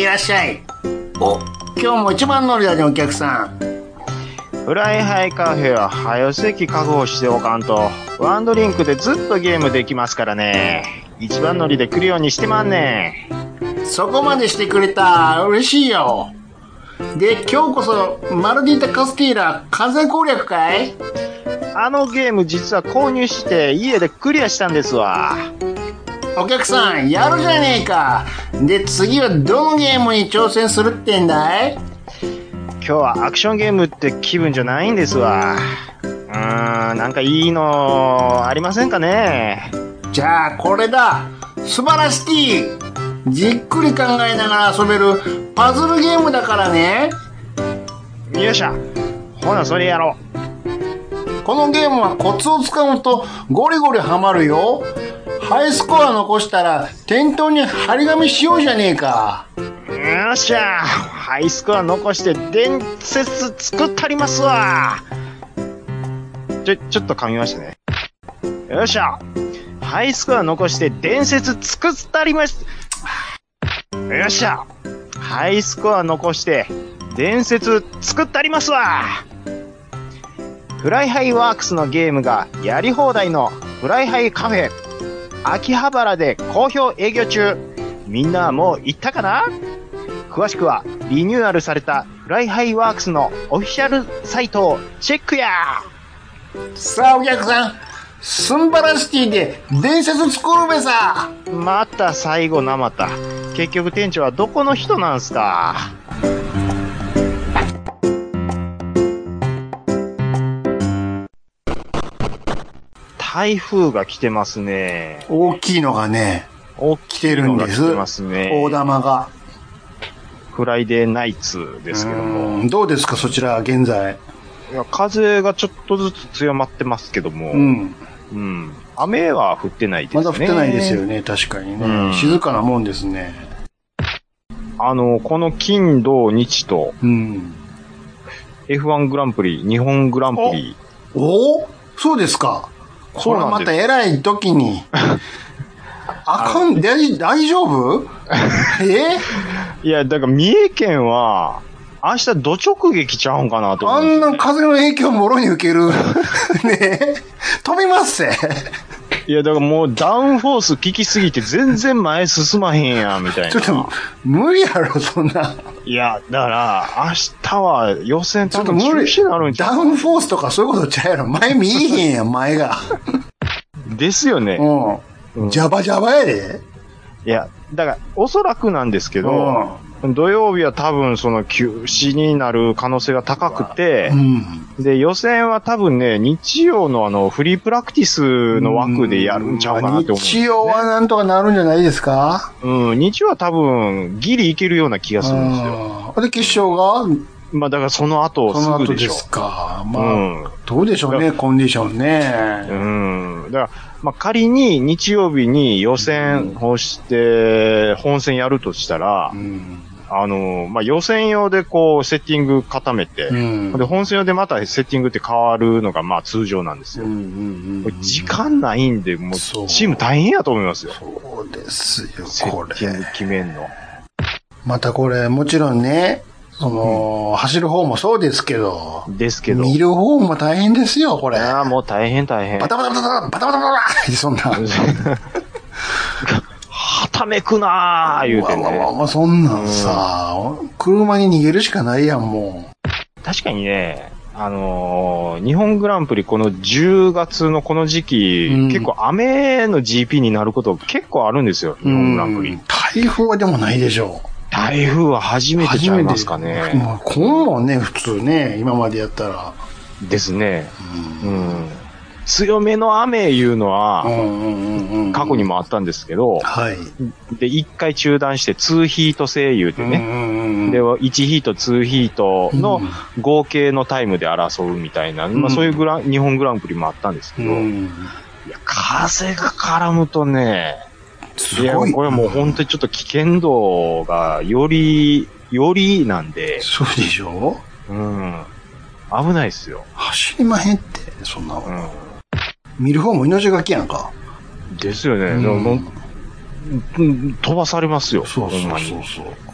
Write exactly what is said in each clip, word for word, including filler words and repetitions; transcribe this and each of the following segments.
いらっしゃい。お、今日も一番乗りだね、お客さん。 フライハイカフェは早席確保しておかんと、ワンドリンクでずっとゲームできますからね。一番乗りで来るようにしてまんねん。そこまでしてくれた。嬉しいよ。で、今日こそ、マルディータ・カスティーラ、完全攻略かい？ あのゲーム実は購入して家でクリアしたんですわ。 お客さん、やるじゃねえか。で、次はどのゲームに挑戦するってんだい？ 今日はアクションゲームって気分じゃないんですわ。うーん、なんかいいのありませんかね？ じゃあ、これだ。素晴らしい。じっくり考えながら遊べるパズルゲームだからね。 よっしゃ。ほな、それやろう。このゲームはコツをつかむとゴリゴリハマるよ。ハイスコア残したら店頭に張り紙しようじゃねえか。 よっしゃ。ハイスコア残して伝説作ったりますわ。ちょ、ちょっと噛みましたね。よっしゃ。ハイスコア残して伝説作ったります。よっしゃ。ハイスコア残して伝説作ったりますわ。フライハイワークスのゲームがやり放題のフライハイカフェ秋葉原で好評営業中。みんなはもう行ったかな？詳しくはリニューアルされたフライハイワークスのオフィシャルサイトをチェックや。 さあお客さん、スンバラシティで伝説作るべさ。 また最後なまた。結局店長はどこの人なんすか？台風が来てますね。 大きいのがね、 大きいのが来てますね。 大玉が。 フライデーナイツですけども。 どうですかそちら現在？ いや、風がちょっとずつ強まってますけども。うん。うん。雨は降ってないですね。 まだ降ってないですよね、確かにね。うん、静かなもんですね。 あの、この金土日と、うん、エフワン グランプリ、日本グランプリ。 おお、そうですか。これはまた偉い時に。あかん、大丈夫？えいや、だから三重県は、明日土直撃ちゃうんかなと思う、 ね。あんな風の影響をもろに受ける。ね飛びますせ。 いや、だからもうダウンフォース効きすぎて全然前進まへんやん、みたいな。 ちょっと、無理やろ、そんな。 いや、だから、明日は予選多分中止になるんちゃう？ ダウンフォースとかそういうことちゃうやろ。前見えへんやん、前が。 ですよね。 うん。ジャバジャバやで。 いや、だから、おそらくなんですけど、うん、土曜日は多分その休止になる可能性が高くて、うん、で、予選は多分ね、日曜のあの、フリープラクティスの枠でやるんちゃうかなって思う、ね。 日曜はなんとかなるんじゃないですか？ うん、日曜は多分、ギリいけるような気がするんですよ。 で、決勝がまあだからその後すぐでしょ。 その後ですか。まあ、うん、どうでしょうね、コンディションね。 うん。だから、まあ仮に日曜日に予選をして、本戦やるとしたら、うん、あの、まあ予選用でこう、セッティング固めて、うん、で、本戦用でまたセッティングって変わるのがまあ通常なんですよ。うんうんうんうん、時間ないんで、もうチーム大変やと思いますよ。 そうですよ、 これ。セッティング決めんの。 またこれ、もちろんね、その、うん、走る方もそうですけど。 ですけど。 見る方も大変ですよ、これ。 ああ、もう大変大変。 バタバタバタバタバタバタバタそんな。 はためくなー言うてね。 まあまあまあ、そんなんさ、うん、車に逃げるしかないやん、もう。確かにね、あのー、日本グランプリこのじゅうがつのこの時期、うん、結構雨の ジーピー になること結構あるんですよ、日本グランプリ。 台風はでもないでしょう。 台風は初めてちゃいますかね。 まあ、今後ね、普通ね、今までやったら。 ですね。うん、うん、強めの雨いうのは、過去にもあったんですけど、はい。で、一回中断してにヒート制言うてね。で、いちヒート、にヒートの合計のタイムで争うみたいな、うん、まあそういうグラン、日本グランプリもあったんですけど、うん、いや、風が絡むとね、いや、これもう本当にちょっと危険度がより、よりなんで。 そうでしょ？ うん。危ないっすよ。 走りまへんって、そんなの。うん。見る方も命がけやんか。 ですよね。うん、飛ばされますよ。 そうそうそうそう。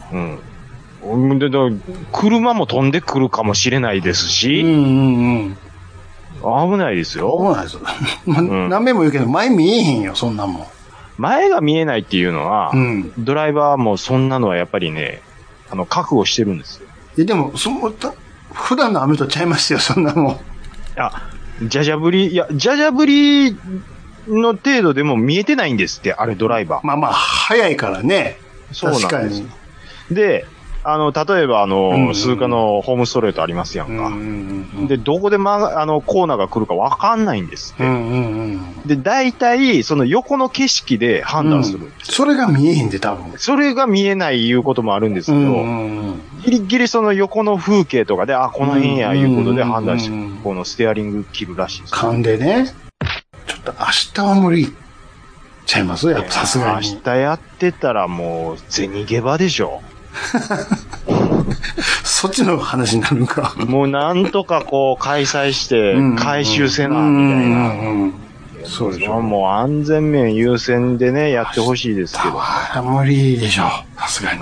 うん。で、だ車も飛んでくるかもしれないですし、 うんうんうん。 危ないですよ。 危ないですよ。ま、うん、何遍も言うけど、前見えへんよ、そんなもん。 前が見えないっていうのは、うん、ドライバーもそんなのはやっぱりね、あの、覚悟してるんですよ。 いや、でも、その、普段の雨とちゃいますよ、そんなもん。 あ、じゃじゃ降り、いや、じゃじゃ降りの程度でも見えてないんですって、あれドライバー。 まあまあ、早いからね。 そうなんです。確かに。で、あの、例えばあの、うんうん、スーカのホームストレートありますやんか。うんうんうん、で、どこでま、あの、コーナーが来るかわかんないんですって。うんうんうん、で、大体、その横の景色で判断するんです、 うん。それが見えへんで、多分。 それが見えないいうこともあるんですけど、うんうんうん、ギリギリその横の風景とかで、あ、この辺や、いうことで判断して、うんうんうん、このステアリング切るらしいです。 勘でね。ちょっと明日は無理ちゃいますやっぱさすがに。 明日やってたらもう、銭ゲバでしょ。 そっちの話になるか。 もうなんとかこう開催して回収せな、みたいな。そうでしょ。もう安全面優先でね、やってほしいですけど。 無理でしょ。さすがに。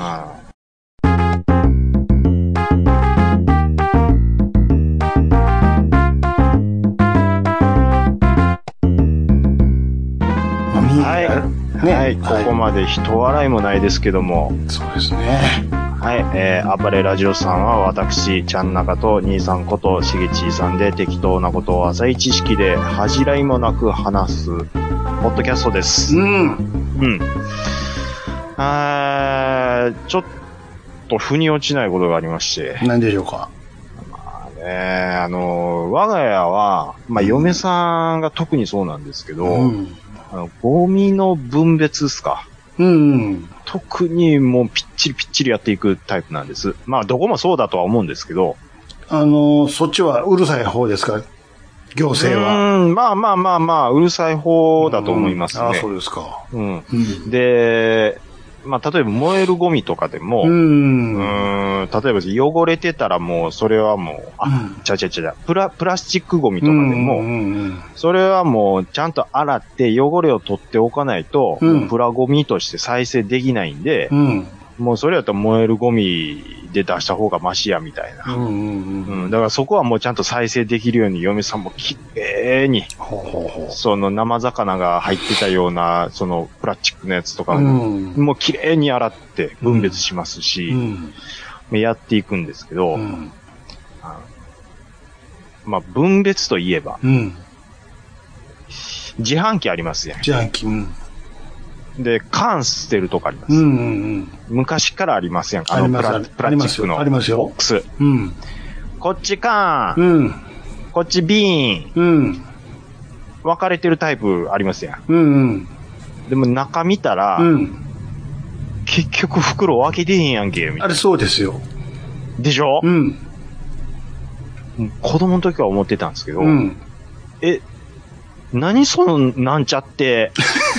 はい。ね、はい。ここまで人笑いもないですけども。 そうですね。 はい、えー、暴れラジオさんは私、ちゃんなかと兄さんことしげちいさんで適当なことを浅い知識で恥じらいもなく話す、ポッドキャストです。うん。うん。あー、ちょっと腑に落ちないことがありまして。 何でしょうか。 まあね、あの、我が家は、まあ、嫁さんが特にそうなんですけど、うん、あのゴミの分別っすか。うん、うん。特にもうぴっちりぴっちりやっていくタイプなんです。まあどこもそうだとは思うんですけど。 あの、そっちはうるさい方ですか？行政は。 うん、まあまあまあまあ、うるさい方だと思いますね。 ああ、そうですか。 うん。うん、で、まあ例えば燃えるゴミとかでも、うん、うーん例えば汚れてたらもうそれはもう、あ、うん、ちゃちゃちゃプラ、プラスチックゴミとかでも、うんうんうん、それはもうちゃんと洗って汚れを取っておかないと、うん、プラゴミとして再生できないんで、うん、もうそれやったら燃えるゴミで出した方がマシやみたいな、うんうんうんうん。だからそこはもうちゃんと再生できるように嫁さんもきれいに、ほうほうほうその生魚が入ってたような、そのプラスチックのやつとかも、うん、もうきれいに洗って分別しますし、うんうん、やっていくんですけど、うん、まあ分別といえば、うん、自販機ありますやん。 自販機、うん、 で、缶捨てるとかあります。うんうんうん、昔からありますやん。あのプラ、プラスチックのボックス。うん、こっち缶、うん、こっち瓶、うん、分かれてるタイプありますやん。うんうん、でも中見たら、うん、結局袋分けてへんやんけ、みたいな。 あれそうですよ。 でしょ？うん。子供の時は思ってたんですけど、うん、え、何そのなんちゃって。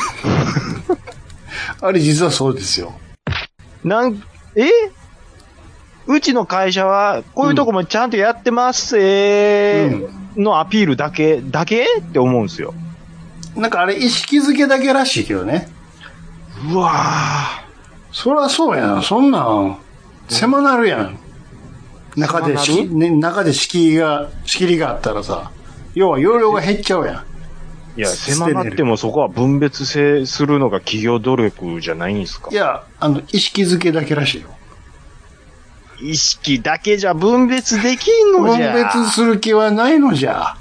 あれ実はそうですよ。 なん、えうちの会社は、こういうとこもちゃんとやってますえーのアピールだけ、だけって思うんですよ。 なんかあれ意識づけだけらしいけどね。 うわぁ。 そりゃそうやな。そんなん、狭なるやん。中で、ね、中で敷居が、仕切りがあったらさ、要は容量が減っちゃうやん。 いや、狭なってもそこは分別性するのが企業努力じゃないんですか？ いや、あの、意識づけだけらしいよ。 意識だけじゃ分別できんのじゃ。 分別する気はないのじゃ。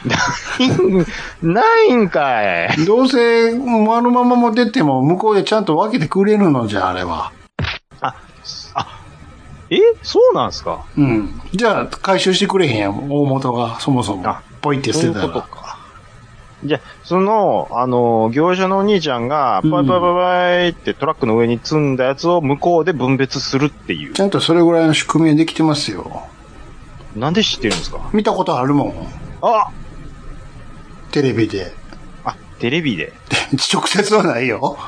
ないんかい。 どうせ、あのまま持ってっても、向こうでちゃんと分けてくれるのじゃ、あれは。 あ、あ、えそうなんすか？ うん。じゃあ、回収してくれへんやん、大元が、そもそも。あ、ポイって捨てたら。そういうことか。 じゃあ、その、あの、業者のお兄ちゃんが、パイパイパイパイってトラックの上に積んだやつを向こうで分別するっていう。 ちゃんとそれぐらいの仕組みができてますよ。 なんで知ってるんですか？ 見たことあるもん。あテレビで。 あ、テレビで。 直接はないよ。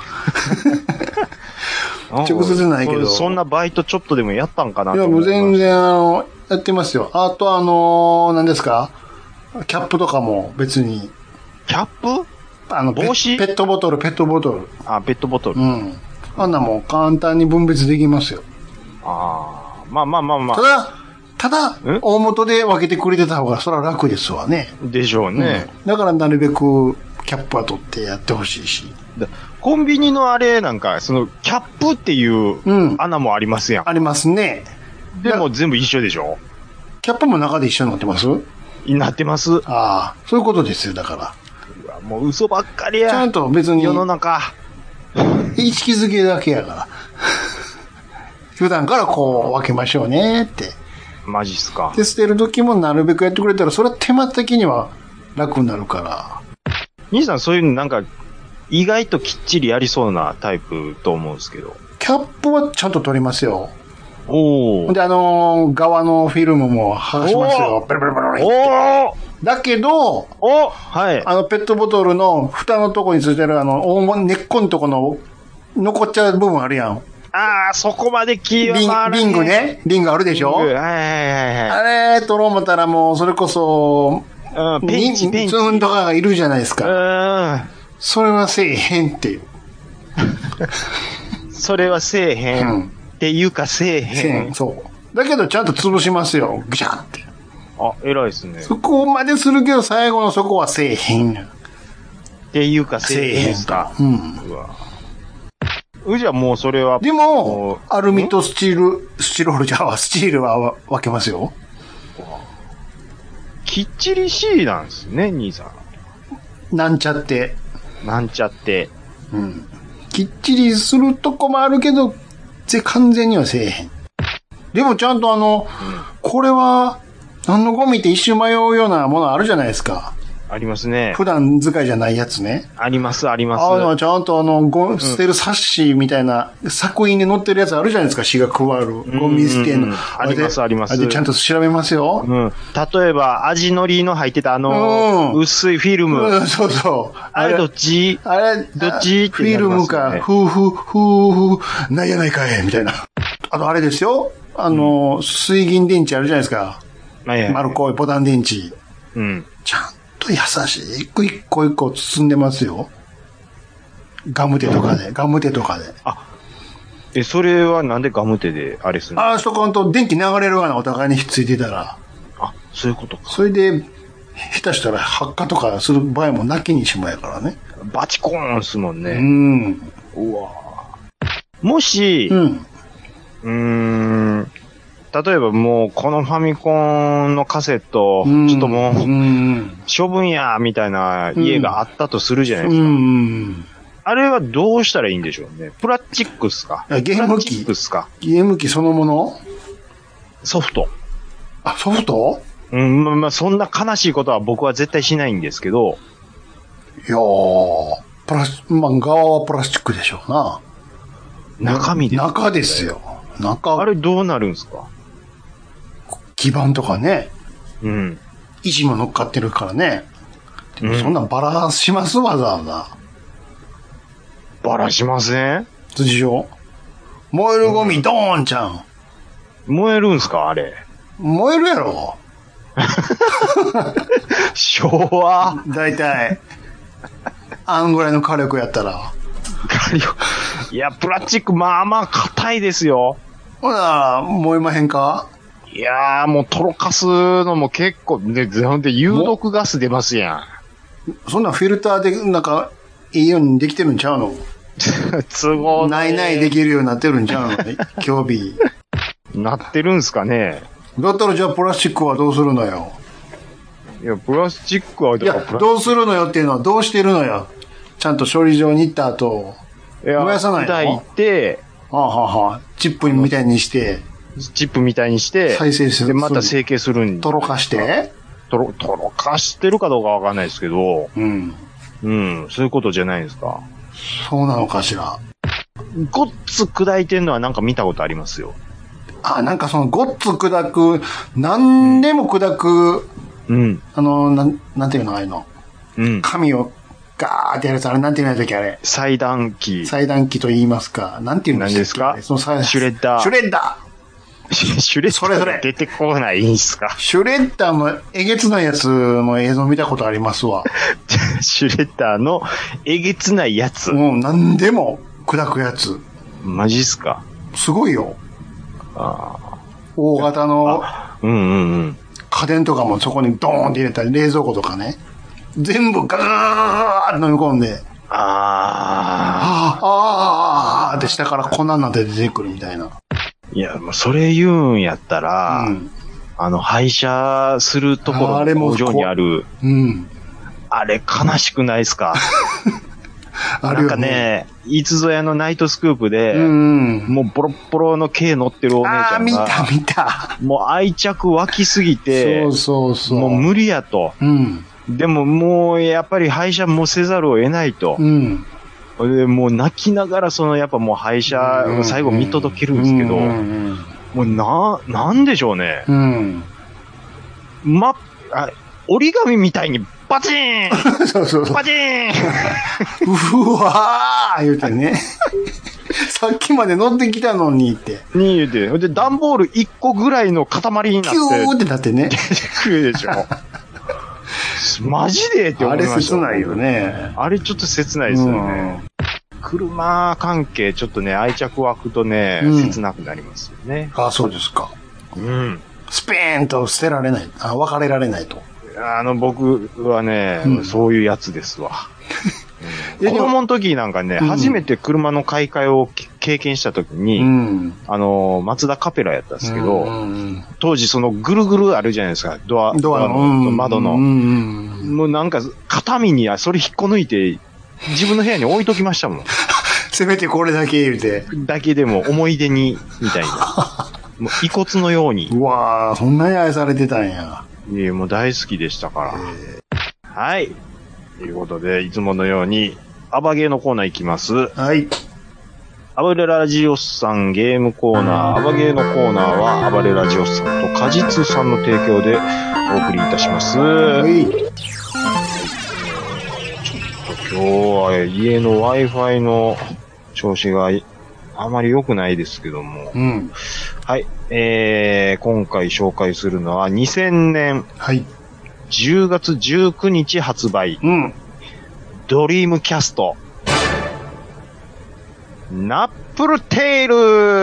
直接ないけど。 そんなバイトちょっとでもやったんかなといや、もう全然、あの、やってますよ。あと、あの、何ですか？キャップとかも別に。 キャップ？ あの、帽子？ペットボトル、ペットボトル。 あ、ペットボトル。うん。あんなもん簡単に分別できますよ。 ああ、まあまあまあまあ。 ただ、ただ、大元で分けてくれてた方がそれは楽ですわね。 でしょうね、 うん。だからなるべくキャップは取ってやってほしいし。 コンビニのあれなんか、その、キャップっていう穴もありますやん。 うん、ありますね。 でも全部一緒でしょ？ キャップも中で一緒になってます？ なってます。 ああ、そういうことですよ、だから。 うわ、もう嘘ばっかりや。 ちゃんと別に。 世の中。 意識づけだけやから。普段からこう分けましょうねって。 マジっすか。 で、捨てる時もなるべくやってくれたら、それは手間的には楽になるから。 兄さんそういうのなんか、意外ときっちりやりそうなタイプと思うんですけど。 キャップはちゃんと取りますよ。 おー。 で、あのー、側のフィルムも剥がしますよ。ペロペロペロペロ。 おーだけど、 おはい。 あの、ペットボトルの蓋のとこについてるあの、大物根っこのとこの残っちゃう部分あるやん。 ああ、そこまで気リンはリングね。リングあるでしょ？ はいはいはいはい。 あれ、取ろう思ったらもう、それこそ、 うん、ペンチペンチ。 ツーンとかがいるじゃないですか。 うん。 それはせえへんっていう。 それはせえへん。うん、っていうかせえへん。 せえへん、そう。だけどちゃんと潰しますよ。ぐしゃって。 あ、偉いですね。 そこまでするけど、最後のそこはせえへん。 っていうかせえへんか。 うん。 うわ。うじゃもうそれは。 でも、アルミとスチール、スチロールじゃあ、スチールは分けますよ。 きっちり C なんですね、兄さん。なんちゃって。 なんちゃって。 うん。きっちりするとこもあるけど、ぜ、完全にはせえへん。でもちゃんとあの、うん、これは、何のゴミって一瞬迷うようなものあるじゃないですか。 ありますね。 普段使いじゃないやつね。 あります、あります。 あの、ちゃんとあの、ゴ捨てる冊子みたいな、作品に載ってるやつあるじゃないですか、市が配る。ゴミ捨ての。 うんうんうん、あります、あります。 あれでちゃんと調べますよ。 うん。例えば、味のりの入ってたあの、うん、薄いフィルム。 うん、そうそう。 あれどっちあれ、 どっちって、 フィルムか、ふうふう、ふうふう、なんやないかい、みたいな。あとあれですよ。あの、うん、水銀電池あるじゃないですか。 はいはい、 丸っこいボタン電池。 うん。 ちゃんと優しい。一個一個一個包んでますよ。ガムテとかで、ガムテとかで。あ、 え、それはなんでガムテであれするの？ ああ、そこんと電気流れるがな、お互いにひっついてたら。 あ、そういうことか。 それで、下手したら発火とかする場合もなきにしもやからね。 バチコーンすもんね。 うん。 うわもし、 うん。 うーん。例えばもう、このファミコンのカセット、 うん、 ちょっともう、 うん、 処分や、みたいな家があったとするじゃないですか。 うん、 あれはどうしたらいいんでしょうね。プラスチックっすか？ ゲーム機。 プラスチックっすか？ ゲーム機そのもの？ ソフト。 あ、ソフト？ うん、まあ、まあ、そんな悲しいことは僕は絶対しないんですけど。 いやー、プラス、まあ、側はプラスチックでしょうな。 中身です。 中ですよ。中。 あれどうなるんですか？ 基板とかね。 うん。 石も乗っかってるからね。でもそんなんバラします、わざわざ。 バラしません？ でしょ？燃えるゴミドーンちゃん。 燃えるんすかあれ。 燃えるやろ。 昭和。 だいたい。あんぐらいの火力やったら。 火力。いや、プラスチックまあまあ硬いですよ。 ほら、燃えまへんか？ いやー、もう、とろかすのも結構、で、ほんで、有毒ガス出ますやん。そんなフィルターで、なんか、いいようにできてるんちゃうの？ 都合ないないできるようになってるんちゃうの？興味。 なってるんすかね？ だったらじゃあプラスチックはどうするのよ？ いや、プラスチックは、 いや、どうするのよっていうのはどうしてるのよ？ちゃんと処理場に行った後、燃やさないの？ 砕いて、 はあ、はあはあ、チップみたいにして、 チップみたいにして、 再生する。 で、また成形するんとろかしてとろ、とろかしてるかどうかわかんないですけど、 うん。 うん、そういうことじゃないですか。 そうなのかしら。 ごっつ砕いてんのはなんか見たことありますよ。 あ、なんかそのごっつ砕く、何でも砕く、 うん。 あの、なん、なんていうのああいうの。 うん。 紙をガーってやるやつ、あれなんていうのやつあれ。 裁断機。 裁断機と言いますか。なんていうの何ですか？ そのシュレッダー。 シュレッダー。 シュレッダー。 それそれ。 出てこないんすか？ シュレッダーのえげつないやつの映像見たことありますわ。 シュレッダーのえげつないやつ。 もう何でも砕くやつ。 マジっすか？ すごいよ。 あ大型のうんうんうん。 家電とかもそこにドーンって入れたり、冷蔵庫とかね。全部ガーッと飲み込んで、 あああ、ああって下から粉になって出てくるみたいな。 いや、もうそれ言うんやったら、うん、あの、廃車するところの工場にある、 うん、 あれ悲しくないですか？あるよね。なんかね、いつぞやのナイトスクープで、うん、もうボロッボロの軽乗ってるお姉ちゃんが、あ、 見た見た。 もう愛着湧きすぎて、 そうそうそう。 もう無理やと。うん、でももうやっぱり廃車もせざるを得ないと。うん、でもう泣きながらそのやっぱもう廃車を最後見届けるんですけど、もうな、なんでしょうね。うん、ま、あ、折り紙みたいにバチーンそうそうそう。バチーンうわー言うてね。さっきまで乗ってきたのにって。 に言うて。で、段ボールいっこぐらいの塊になって。 キューってなってね。 出てくるでしょ。マジでって思いました。 あれ切ないよね。 あれちょっと切ないですよね。うん、車関係ちょっとね、愛着湧くとね、うん、切なくなりますよね。 ああ、そうですか。 うん。 スペーンと捨てられない。あ、別れられないと。 あの、僕はね、うん、そういうやつですわ。うん、子供の時なんかね、うん、初めて車の買い替えを経験した時に、うん、あの、マツダカペラやったんですけど、うん、当時そのぐるぐるあるじゃないですか、ドア、ドアの、うん、窓の、うん。もうなんか、片身にそれ引っこ抜いて、自分の部屋に置いときましたもん。 せめてこれだけ言うて。 だけでも思い出に、みたいな。もう遺骨のように。 うわー、そんなに愛されてたんや。 いや、もう大好きでしたから。はい。ということで、いつものように、アバゲーのコーナーいきます。 はい。 アバレラジオスさんゲームコーナー、アバゲーのコーナーは、アバレラジオスさんと果実さんの提供でお送りいたします。はい。ちょっと今日は家の Wi-Fi の調子があまり良くないですけども。うん。はい。えー、今回紹介するのはにせんねん。 はい。 じゅうがつじゅうくにち発売。うん。ドリームキャスト。ナップルテイル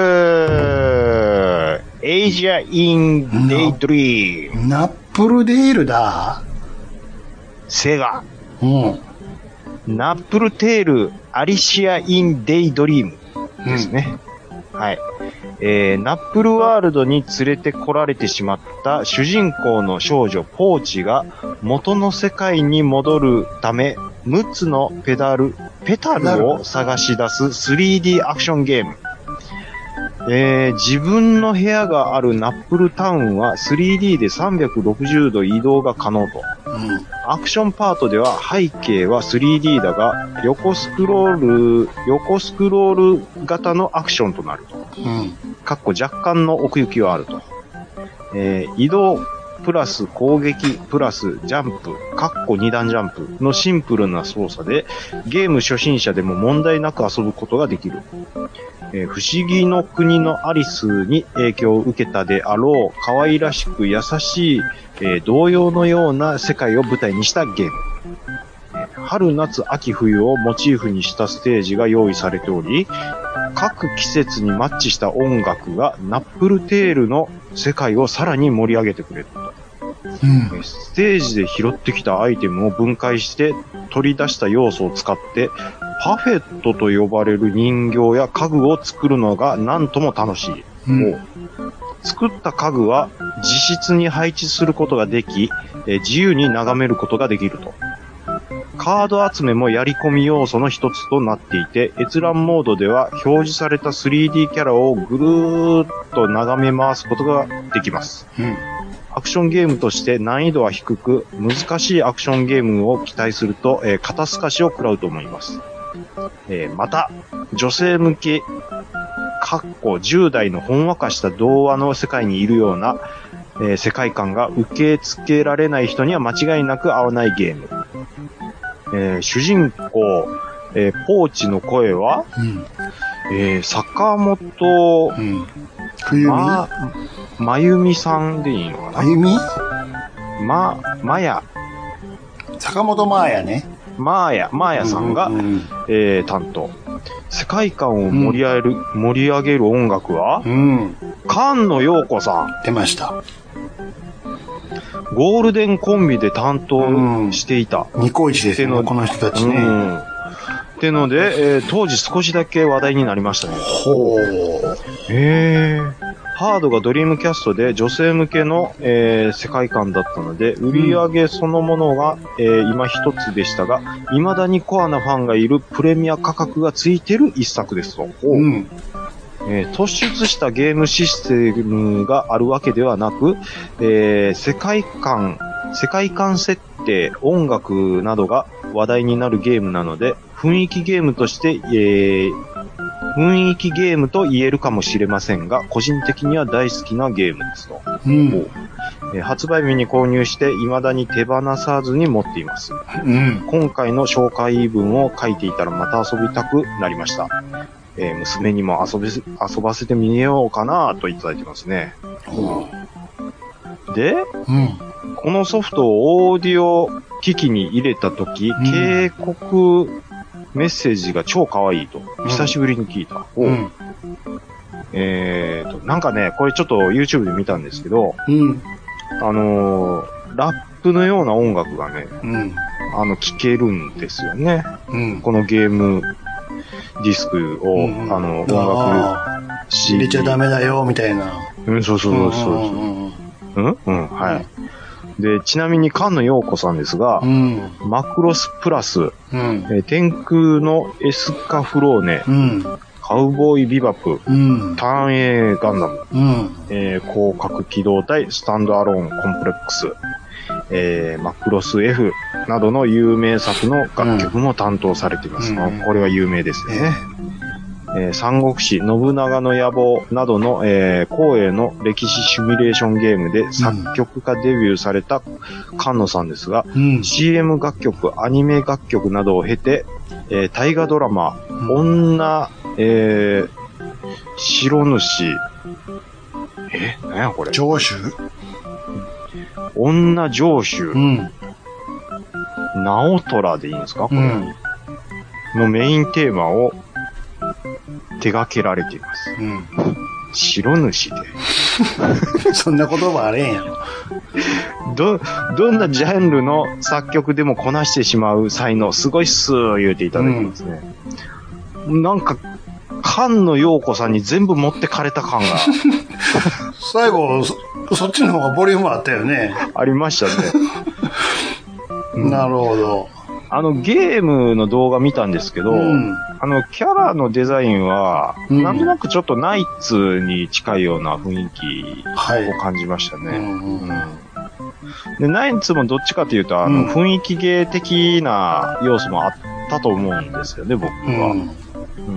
エイジアインデイドリーム。 ナップルデイルだ。 セガ。うん。ナップルテイルアリシアインデイドリームですね。うん、はい。えー、ナップルワールドに連れてこられてしまった主人公の少女ポーチが元の世界に戻るためむっつのペダル、ペタルを探し出す スリーディー アクションゲーム。えー、自分の部屋があるナップルタウンは スリーディー でさんびゃくろくじゅうど移動が可能と。うん、アクションパートでは背景は スリーディー だが横スクロール、横スクロール型のアクションとなると。うん、かっこ若干の奥行きはあると。えー、移動プラス攻撃プラスジャンプ、かっこに段ジャンプのシンプルな操作でゲーム初心者でも問題なく遊ぶことができる。えー、不思議の国のアリスに影響を受けたであろう可愛らしく優しい、えー、童謡のような世界を舞台にしたゲーム。えー、春夏秋冬をモチーフにしたステージが用意されており、各季節にマッチした音楽がナップルテールの世界をさらに盛り上げてくれる。うん、ステージで拾ってきたアイテムを分解して取り出した要素を使ってパフェットと呼ばれる人形や家具を作るのがなんとも楽しい。うん、作った家具は自室に配置することができ、え自由に眺めることができると。カード集めもやり込み要素の一つとなっていて、閲覧モードでは表示された スリーディー キャラをぐるーっと眺め回すことができます。うん、アクションゲームとして難易度は低く、難しいアクションゲームを期待すると、えー、肩透かしを食らうと思います。えー、また、女性向け、かっこじゅう代のほんわかした童話の世界にいるような、えー、世界観が受け付けられない人には間違いなく合わないゲーム。えー、主人公、えー、ポーチの声は、うん、えー、坂本、うん、 冬美、 ま、まゆみさんでいいのかな。 まゆみま、まや。 坂本真綾ね。 マーヤ、マーヤさんが、うんうん、えー、担当。世界観を盛り上げる、うん、盛り上げる音楽は、うん、菅野陽子さん。 出ました。 ゴールデンコンビで担当していた。 ニコイチですね、この人たちね。うん、 ってので、えー、当時少しだけ話題になりましたね。 ほー。 へー。ハードがドリームキャストで女性向けの、えー、世界観だったので、売り上げそのものが、えー、今一つでしたが、未だにコアなファンがいるプレミア価格がついてる一作ですと。うん、えー、突出したゲームシステムがあるわけではなく、えー、世界観、世界観設定、音楽などが話題になるゲームなので、雰囲気ゲームとして、えー雰囲気ゲームと言えるかもしれませんが、個人的には大好きなゲームですと。うん、えー、発売日に購入して未だに手放さずに持っています。うん、今回の紹介文を書いていたらまた遊びたくなりました。えー、娘にも遊び、遊ばせてみようかなといただいてますね。うん、で、うん、このソフトをオーディオ機器に入れたとき、うん、警告メッセージが超可愛いと。久しぶりに聞いた。うん、えーと、なんかね、これちょっと YouTube で見たんですけど、うん、あのー、ラップのような音楽がね、うん、あの、聴けるんですよね。うん、このゲームディスクを、うん、あの、音楽 シーディー入れちゃダメだよ、みたいな。 うん、そうそうそうそう。うん、うん、うん、はい。で、ちなみに菅野陽子さんですが、うん、マクロスプラス、うん、えー、天空のエスカフローネ、うん、カウボーイビバップ、うん、ターン A ガンダム、うん、えー、広角機動隊スタンドアローンコンプレックス、えー、マクロス F などの有名作の楽曲も担当されています。うん、これは有名ですね。えー、三国志、信長の野望などの、えー、光栄の歴史シミュレーションゲームで作曲家デビューされた菅野さんですが、うん、シーエム 楽曲、アニメ楽曲などを経て、えー、大河ドラマ、うん、女、えー、白主、え、何やこれ？ 城主？ 女城主、うん、直虎でいいんですかこれ、うん、のメインテーマを手掛けられています。うん、白主で。 そんな言葉あれんやろ。 ど、どんなジャンルの作曲でもこなしてしまう才能、すごいっすー言うていただきますね。うん、なんか、菅野陽子さんに全部持ってかれた感が。 最後そ、そっちの方がボリュームあったよね。 ありましたね。 なるほど。 あの、ゲームの動画見たんですけど、うん、あの、キャラのデザインは、うん、なんとなくちょっとナイツに近いような雰囲気を感じましたね。はい、うんうん、で、ナイツもどっちかというと、あの、雰囲気芸的な要素もあったと思うんですよね、僕は。うんうん、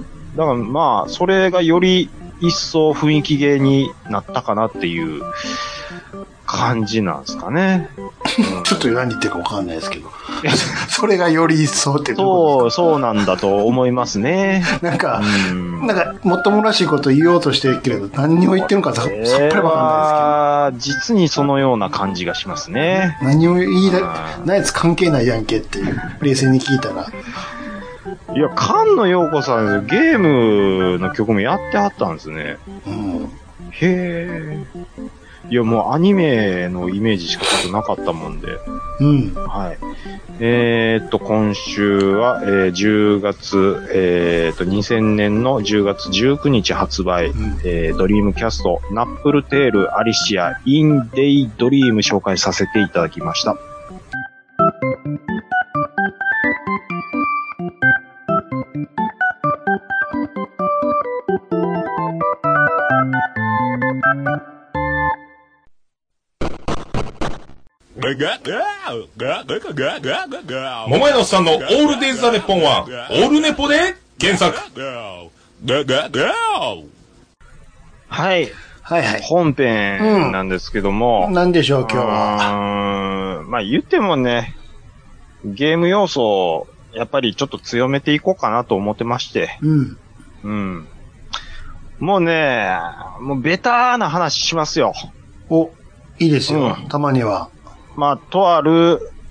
だからまあ、それがより一層雰囲気芸になったかなっていう感じなんですかね。 うん、ちょっと何言ってるかわかんないですけど。それがより一層ってそう、そうなんだと思いますね。 なんか、うん、なんか、もっともらしいこと言おうとしてるけれど、何にも言ってるのかさっぱりわかんないですけど。あ実にそのような感じがしますね。 何を言いだ、ナイツ関係ないやんけっていう、冷静に聞いたら。 いや、菅野陽子さん、ゲームの曲もやってはったんですね。うん、へー。いや、もうアニメのイメージしかちょっとなかったもんで。うん。はい。えー、っと、今週は、えー、じゅうがつ、えー、っと、にせんねんのじゅうがつじゅうくにち発売、うん、えー、ドリームキャスト、ナップルテール、アリシア、インデイドリーム紹介させていただきました。 桃屋のおっさんのオールデイズ・ザ・ネッポンはオールネポで原作。 はい。はいはい。本編なんですけども。 うん、何でしょう、今日は。 まあ言ってもね、ゲーム要素をやっぱりちょっと強めていこうかなと思ってまして。うん。うん。もうね、もうベターな話しますよ。 お、いいですよ。うん、たまには。 まあ、とある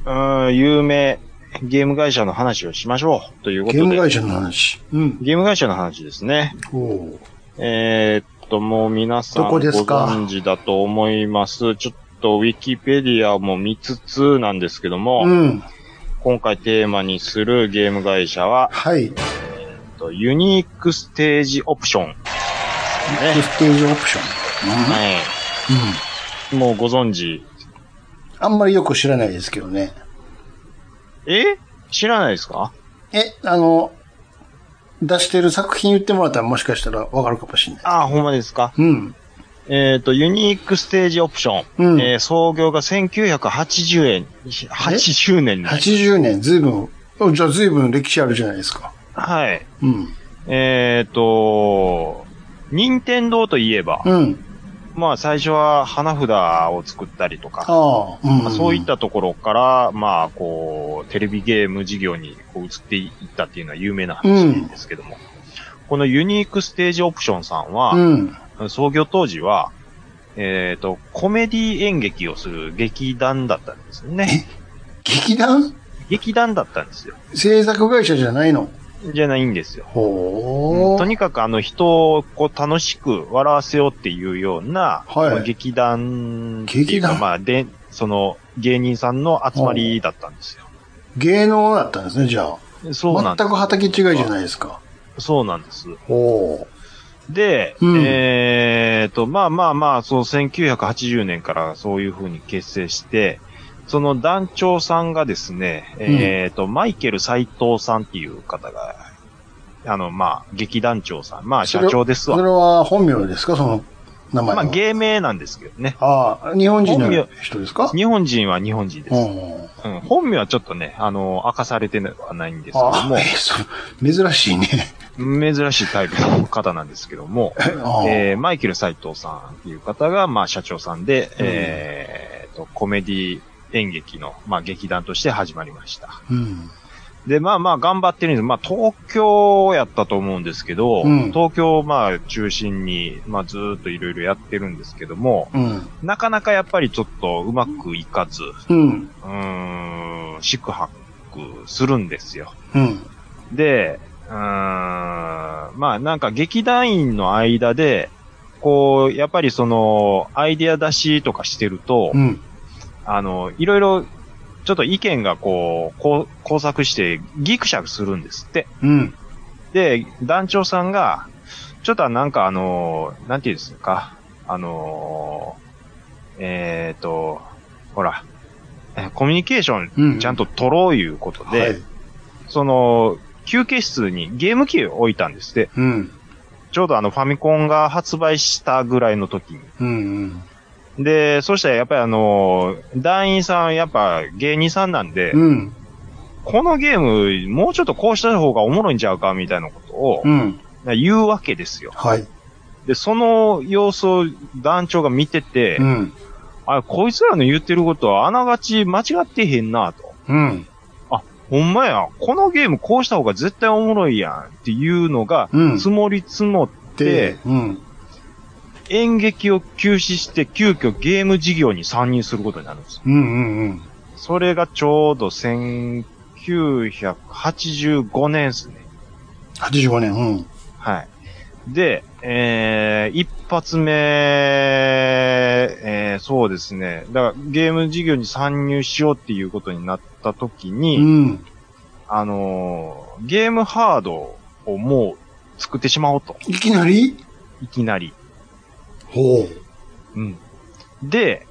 うん、有名ゲーム会社の話をしましょう。ということで。 ゲーム会社の話。うん。 ゲーム会社の話ですね。 おえー、っと、もう皆さんご存知だと思います。ちょっとウィキペディアも見つつなんですけども、 うん、 今回テーマにするゲーム会社は、 はい。 えー、っと、ユニークステージオプション。ユニークステージオプション。うん、 はい。うん。もうご存知。 あんまりよく知らないですけどね。 え知らないですか？ え、あの、出してる作品言ってもらったらもしかしたらわかるかもしれない。 ああ、ほんまですか？ うん。 えっと、ユニークステージオプション。うん、えー、創業がせんきゅうひゃくはちじゅうねん、はちじゅうねんに。 はちじゅうねん、ずいぶん、じゃあずいぶん歴史あるじゃないですか。 はい。 うん。 えっと、任天堂といえば、 うん。 まあ最初は花札を作ったりとか、 あ、うんうん、 まあ、そういったところから、まあこう、テレビゲーム事業にこう移っていったっていうのは有名な話なんですけども、うん、このユニークステージオプションさんは、うん、創業当時は、えっと、コメディ演劇をする劇団だったんですよね。 え？劇団？ 劇団だったんですよ。 制作会社じゃないの？ じゃないんですよ。 ほー。 うん、とにかくあの人をこう楽しく笑わせようっていうような、はい、劇団っていうか、劇団？まあで、その芸人さんの集まりだったんですよ。 芸能だったんですね、じゃあ。 そうなんです。 全く畑違いじゃないですか。 そうなんです。 ほー。で、うん、えーと、まあまあまあ、そうせんきゅうひゃくはちじゅうねんからそういう風に結成して、その団長さんがですね、うん、えっと、マイケル斎藤さんっていう方が、あの、まあ、劇団長さん。まあ、社長ですわ。 それは本名ですか、その名前は。 まあ、芸名なんですけどね。 ああ、日本人の人ですか？ 日本人は日本人です。うん、本名はちょっとね、あの、明かされてはないんですけども。 あえー、珍しいね。 珍しいタイプの方なんですけども、えー、マイケル斎藤さんっていう方が、まあ、社長さんで、うん、えーと、コメディ演劇の、まあ、劇団として始まりました。 うん、 で、まあまあ頑張ってるんです。まあ東京やったと思うんですけど、うん、東京まあ中心に、まあずーっといろいろやってるんですけども、うん、なかなかやっぱりちょっとうまくいかず、うん、うーん、四苦八苦するんですよ。 うん、 で、うーん、まあなんか劇団員の間で、こう、やっぱりその、アイデア出しとかしてると、うん、あの、いろいろ、ちょっと意見がこう、こう、交錯してギクシャクするんですって。 うん。 で、団長さんが、ちょっとなんかあの、なんていうんですか、あの、えっと、ほら、コミュニケーションちゃんと取ろういうことで、うんはい、その、休憩室にゲーム機を置いたんですって。 うん。 ちょうどあのファミコンが発売したぐらいの時に。 うんうんで、そしたらやっぱりあの、団員さんやっぱ芸人さんなんで、 うん、 このゲームもうちょっとこうした方がおもろいんちゃうかみたいなことを、 うん、 言うわけですよ。 はい。 で、その様子を団長が見てて、 うん、 あ、こいつらの言ってることはあながち間違ってへんなと。 うん、 あ、ほんまや、このゲームこうした方が絶対おもろいやんっていうのが、積もり積もって、 うんうん演劇を休止して急遽ゲーム事業に参入することになるんですよ。 うんうんうん。 それがちょうどせんきゅうひゃくはちじゅうごねんですね。 はちじゅうごねん、うん。 はい。で、えー、一発目、えー、そうですね。だからゲーム事業に参入しようっていうことになった時に、 うん、 あのー、ゲームハードをもう作ってしまおうと。 いきなり？ いきなり。 ほう。うん。で、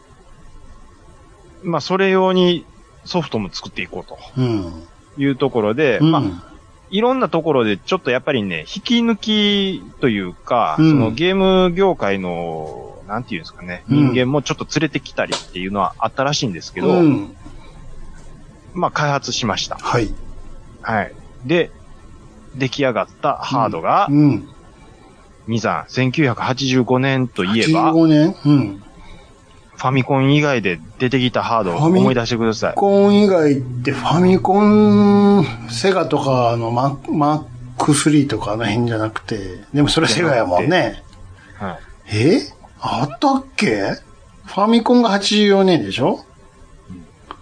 まあ、それ用にソフトも作っていこうと。 うん。 いうところで、 うん、 まあ、いろんなところでちょっとやっぱりね、引き抜きというか、 うん、 そのゲーム業界の、なんていうんですかね、人間もちょっと連れてきたりっていうのはあったらしいんですけど、 うん、 まあ、開発しました。 はい。 はい。で、出来上がったハードが、 うんうん兄さん、せんきゅうひゃくはちじゅうごねんといえば、はちじゅうごねん、うん、 ファミコン以外で出てきたハードを思い出してください。 ファミコン以外ってファミコン、セガとかのママックスリーとかあの辺じゃなくて、でもそれセガやもんね。 はい、 えあったっけ？ファミコンがはちじゅうよねんでしょ、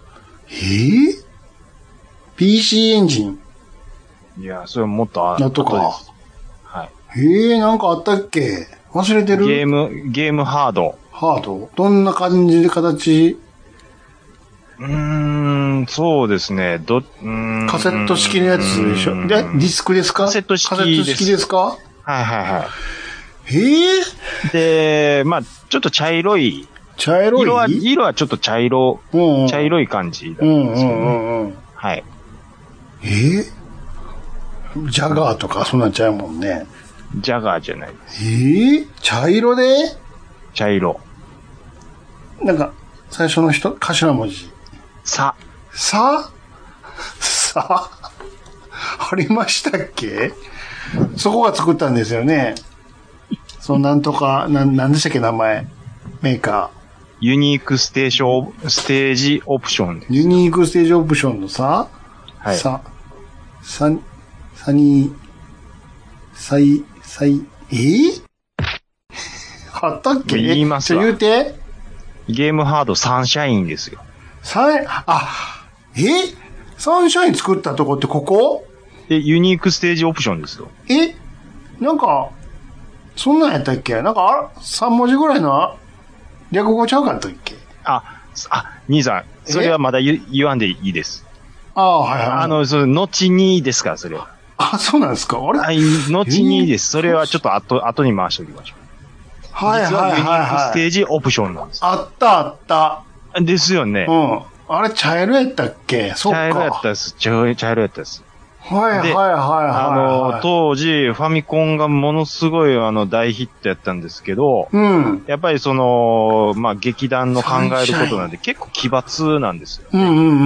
えー、ピーシー エンジン。 いや、それはもっとあやっとか。 後です。はい。 ええー、なんかあったっけ忘れてる？ ゲーム、ゲームハード。 ハードどんな感じで形？ うーん、そうですね。ど、うーん。 カセット式のやつでしょ？で、ディスクですか？ カセット式です。 カセット式ですか？ はいはいはい。 ええー、で、まあちょっと茶色い。 茶色い？ 色は、色はちょっと茶色、うんうん、茶色い感じだったんですよね。うんうんうん、はい。 えー、ジャガーとかそんなんちゃうもんね。 ジャガーじゃない。 えー、茶色で？ 茶色。 なんか、最初の人、頭文字。 さ。 さ？さ？ありましたっけ？そこが作ったんですよね。そのなんとか、なん、なんでしたっけ名前。メーカー。 ユニークステーション、ステージオプションです。 ユニークステージオプションのさ？ はい。 さ、さ、さに、さい、さい、えー、あったっけ？ 言いますわ。 ちょ言うて。 ゲームハードサンシャインですよ。 サン、あ、えサンシャイン作ったとこってここ？ え、ユニークステージオプションですよ。 えなんか、そんなんやったっけ？なんか、あ、さん文字ぐらいの略語ちゃうかったっけ？ あ、あ、兄さん、それはまだ言言わんでいいです。 ああ、はいはい。 あの、その、後にですから、それは。 あ、そうなんですか？あれ？ はい、後にです。それはちょっと後、後に回しておきましょう。 はいはいはいはい。 実はユニークステージオプションなんです。 あったあった。 ですよね。 うん。あれ茶色やったっけ？そうか。 茶色やったです。茶色やったです。 はいはいはいはい、はい。 あの、当時、ファミコンがものすごいあの大ヒットやったんですけど、 うん。 やっぱりその、まあ、劇団の考えることなんで結構奇抜なんですよ、ね。 うんうんうん。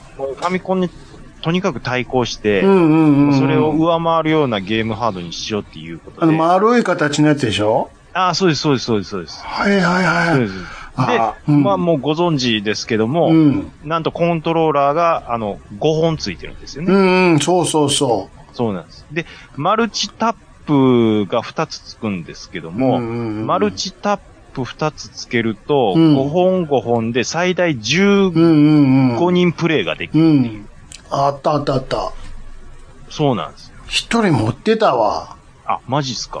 ファミコンにとにかく対抗して、 うんうんうん、 それを上回るようなゲームハードにしようっていうことで。 あの丸い形のやつでしょ？ ああ、そうです、そうです、そうです、そうです。 はいはいはい。そうです。 で、うん、まあもうご存知ですけども、うん、なんとコントローラーが、あの、ごほんついてるんですよね。 うんうん、そうそうそう。 そうなんです。で、マルチタップがふたつつくんですけども、うんうんうん、マルチタップふたつつけると、うん、ごほんごほんで最大じゅうごにんプレイができるっていう。うんうん、 あったあったあった。 そうなんですよ。 一人持ってたわ。 あ、マジっすか？ うん。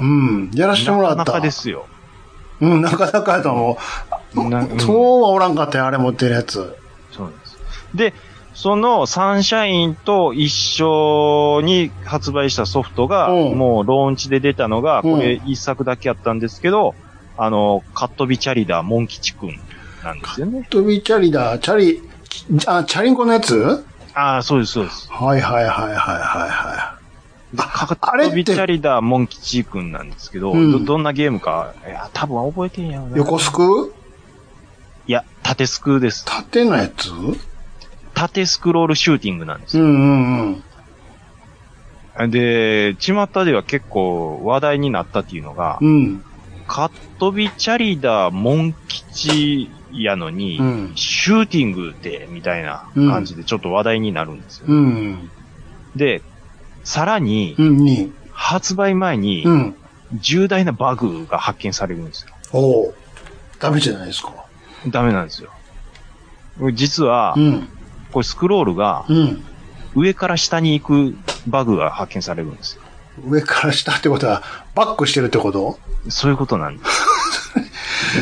やらしてもらった。 なかなかですよ。 うん、なかなかやと思う。なうん、そうはおらんかったよ、あれ持ってるやつ。 そうなんです。で、そのサンシャインと一緒に発売したソフトが、うん、もうローンチで出たのが、これ一作だけやったんですけど、うん、あの、カットビチャリダーモン吉くんなんですよね。 カットビチャリダー、チャリ、あ、チャリンコのやつ？ ああ、そうです、そうです。 はいはいはいはいはいはい。 カットビチャリダーモン吉くんなんですけど、うん、ど、どんなゲームか、いや、多分覚えてんやろな。 横スク？ いや、縦スクです。 縦のやつ？ 縦スクロールシューティングなんですよ。 うんうんうん。で、巷では結構話題になったっていうのが、うん、カットビチャリダーモン吉やのに、うん、シューティングで、みたいな感じでちょっと話題になるんですよ、ね。うんうん、で、さらに、うん、発売前に、うん、重大なバグが発見されるんですよ。 おお、ダメじゃないですか。 ダメなんですよ。実は、うん、これスクロールが、うん、上から下に行くバグが発見されるんですよ。 上から下ってことは、バックしてるってこと？ そういうことなんです。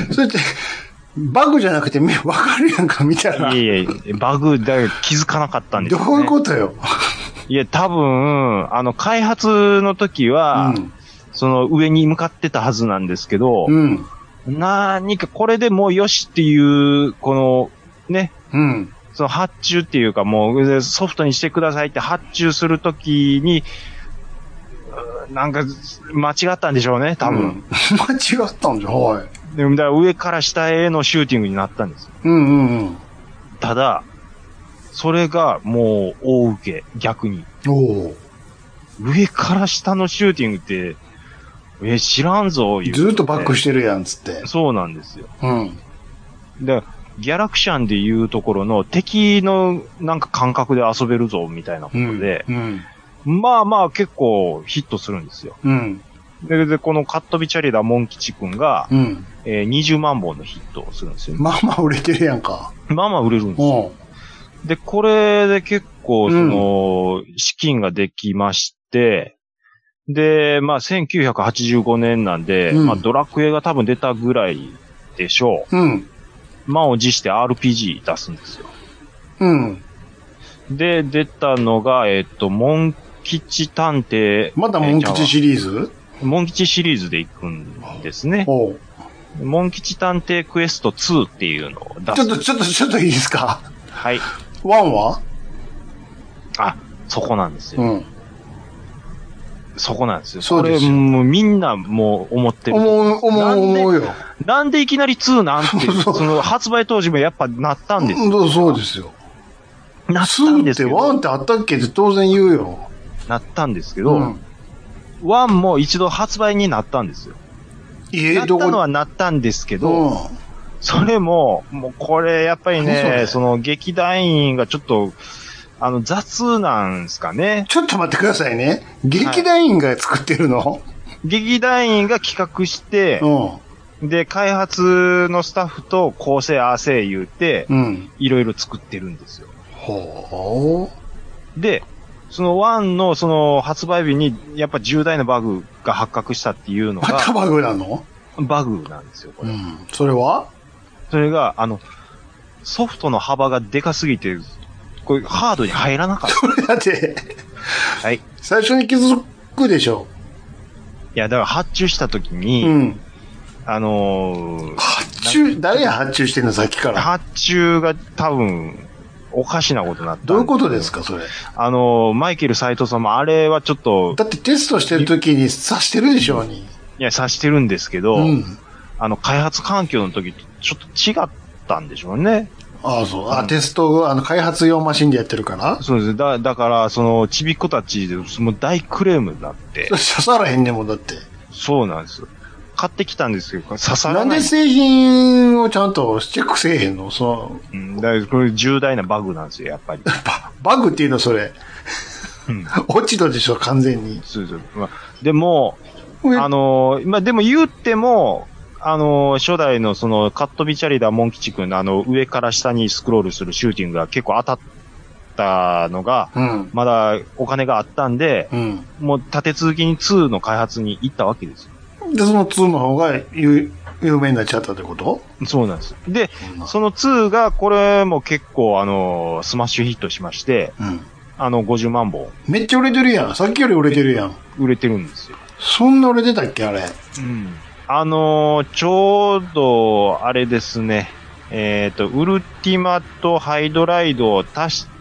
それって、バグじゃなくて、わかるやんか、見たら。 いやいや、バグだ気づかなかったんですよ、ね。 どういうことよ。 いや、多分、あの、開発の時は、うん、その上に向かってたはずなんですけど、うん、何かこれでもうよしっていう、この、ね、うん、その発注っていうかもうソフトにしてくださいって発注するときに、なんか間違ったんでしょうね、多分。うん、 間違ったんじゃ、はい。 でもだから上から下へのシューティングになったんですよ。 うんうんうん。 ただ、それがもう大受け、逆に。お上から下のシューティングって、え、知らんぞ、 言う、ね。ずっとバックしてるやん、つって。 そうなんですよ。うん。で、ギャラクシャンでいうところの敵のなんか感覚で遊べるぞ、みたいなことで、うんうん、まあまあ結構ヒットするんですよ。うん。で、でこのカットビチャリダーモン吉くんが、うん、えー、にじゅうまんぼんのヒットをするんですよ。 まあまあ売れてるやんか。 まあまあ売れるんですよ。 で、これで結構、その、うん、資金ができまして、で、まあ、せんきゅうひゃくはちじゅうごねんなんで、うん、まあ、ドラクエが多分出たぐらいでしょう。うん。満を持して アールピージー 出すんですよ。うん。で、出たのが、えっと、モン吉探偵。 まだモン吉シリーズ？ モン吉シリーズで行くんですね。おう。モン吉探偵クエストツーっていうのを出す。 ちょっと、ちょっと、ちょっといいですか？ はい。 ワンは？ あ、そこなんですよ。うん。そこなんですよ。 そうですよ。 これもうみんなもう思ってる。 思う、思う、思うよ。 なんでいきなりツーなんて、その発売当時もやっぱなったんですよ。 そうですよ。 なったんですけど。 ツーってワンってあったっけって当然言うよ。 なったんですけど、うん、ワンも一度発売になったんですよ。 えなったのはなったんですけど、うん、それも、もうこれやっぱりね、その劇団員がちょっと、あの雑なんすかね。 ちょっと待ってくださいね。劇団員が作ってるの？はい、 劇団員が企画して、うん、で、開発のスタッフと構成ああせい言うて、うん、いろいろ作ってるんですよ。 ほう。で、そのワンのその発売日にやっぱ重大なバグが発覚したっていうのが。 またバグなの？ バグなんですよ、これ。うん。 それは？ それが、あの、ソフトの幅がでかすぎて、これハードに入らなかった。 それだって、 はい。 最初に気づくでしょ。 いや、だから発注した時に、うん、あのー、 発注、誰が発注してんのさっきから。 発注が多分、おかしなことになった。 どういうことですか、それ。 あのー、マイケル斎藤さんもあれはちょっと。 だってテストしてる時に指してるでしょうに。 いや、指してるんですけど、うん、あの、開発環境の時とちょっと違ったんでしょうね。 ああ、そう。あ、うん、テスト、あの、開発用マシンでやってるから？ そうです。だ、だから、その、ちびっ子たちで、もう大クレームになって。 刺さらへんねんもん、だって。 そうなんですよ。買ってきたんですけど、刺さらない。 なんで製品をちゃんとチェックせえへんの？そう。 うん。だからこれ重大なバグなんですよ、やっぱり。 バ, バグっていうの、それ。うん。落ち度でしょ、完全に。 そうそう。まあ、でも、あのー、まあ、でも言っても、あのー、初代のその、カットビチャリダーモン吉くんのあの、上から下にスクロールするシューティングが結構当たったのが、うん、まだお金があったんで、うん、もう立て続けにツーの開発に行ったわけですよ。 で、そのツーの方が有名になっちゃったってこと？ そうなんです。で、そのツーが、これも結構あの、スマッシュヒットしまして、うん、あの、ごじゅうまんぼん。 めっちゃ売れてるやん。さっきより売れてるやん。 売れてるんですよ。 そんな売れてたっけ、あれ。 うん。あのー、ちょうど、あれですね。えっと、ウルティマとハイドライドを足して、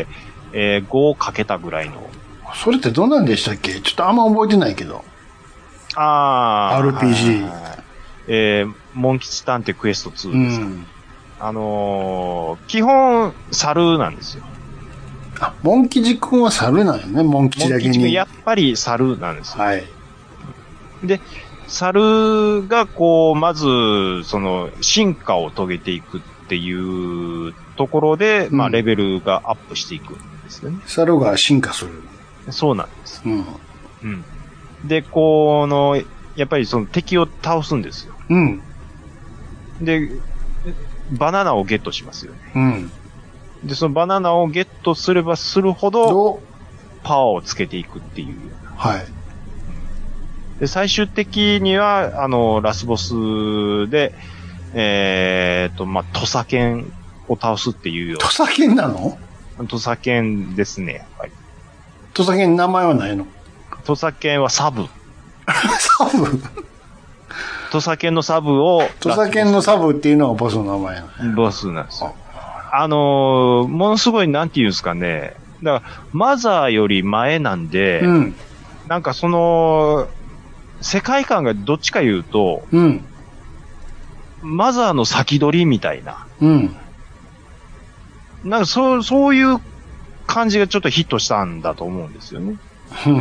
えー、ごをかけたぐらいの。 それってどんなんでしたっけ？ちょっとあんま覚えてないけど。 あー。 アールピージー。 えー、モン吉探偵クエストツーですか。うん、あのー、基本、猿なんですよ。 あ、モン吉くんは猿なんよね、モン吉だけに。モン吉くんやっぱり猿なんですよ。 はい。 で、猿がこう、まず、その、進化を遂げていくっていうところで、うん、まあ、レベルがアップしていくんですよね。 猿が進化する。 そうなんです。うん。うん。で、この、やっぱりその敵を倒すんですよ。うん。で、バナナをゲットしますよね。うん。で、そのバナナをゲットすればするほど、パワーをつけていくっていう。 はい。 で、最終的には、あの、ラスボスで、えーっと、まあ、土佐犬を倒すっていうような。 土佐犬なの？ 土佐犬ですね、やっぱり。 土佐犬名前はないの？ 土佐犬はサブ。 サブ？ 土佐犬のサブを。 土佐犬のサブっていうのがボスの名前なの？ボスなんですよ。あのー、ものすごい、なんていうんですかね。だから、マザーより前なんで、うん、なんかその、世界観がどっちか言うと、うん、マザーの先取りみたいな。うん、なんかそう、そういう感じがちょっとヒットしたんだと思うんですよね。うん。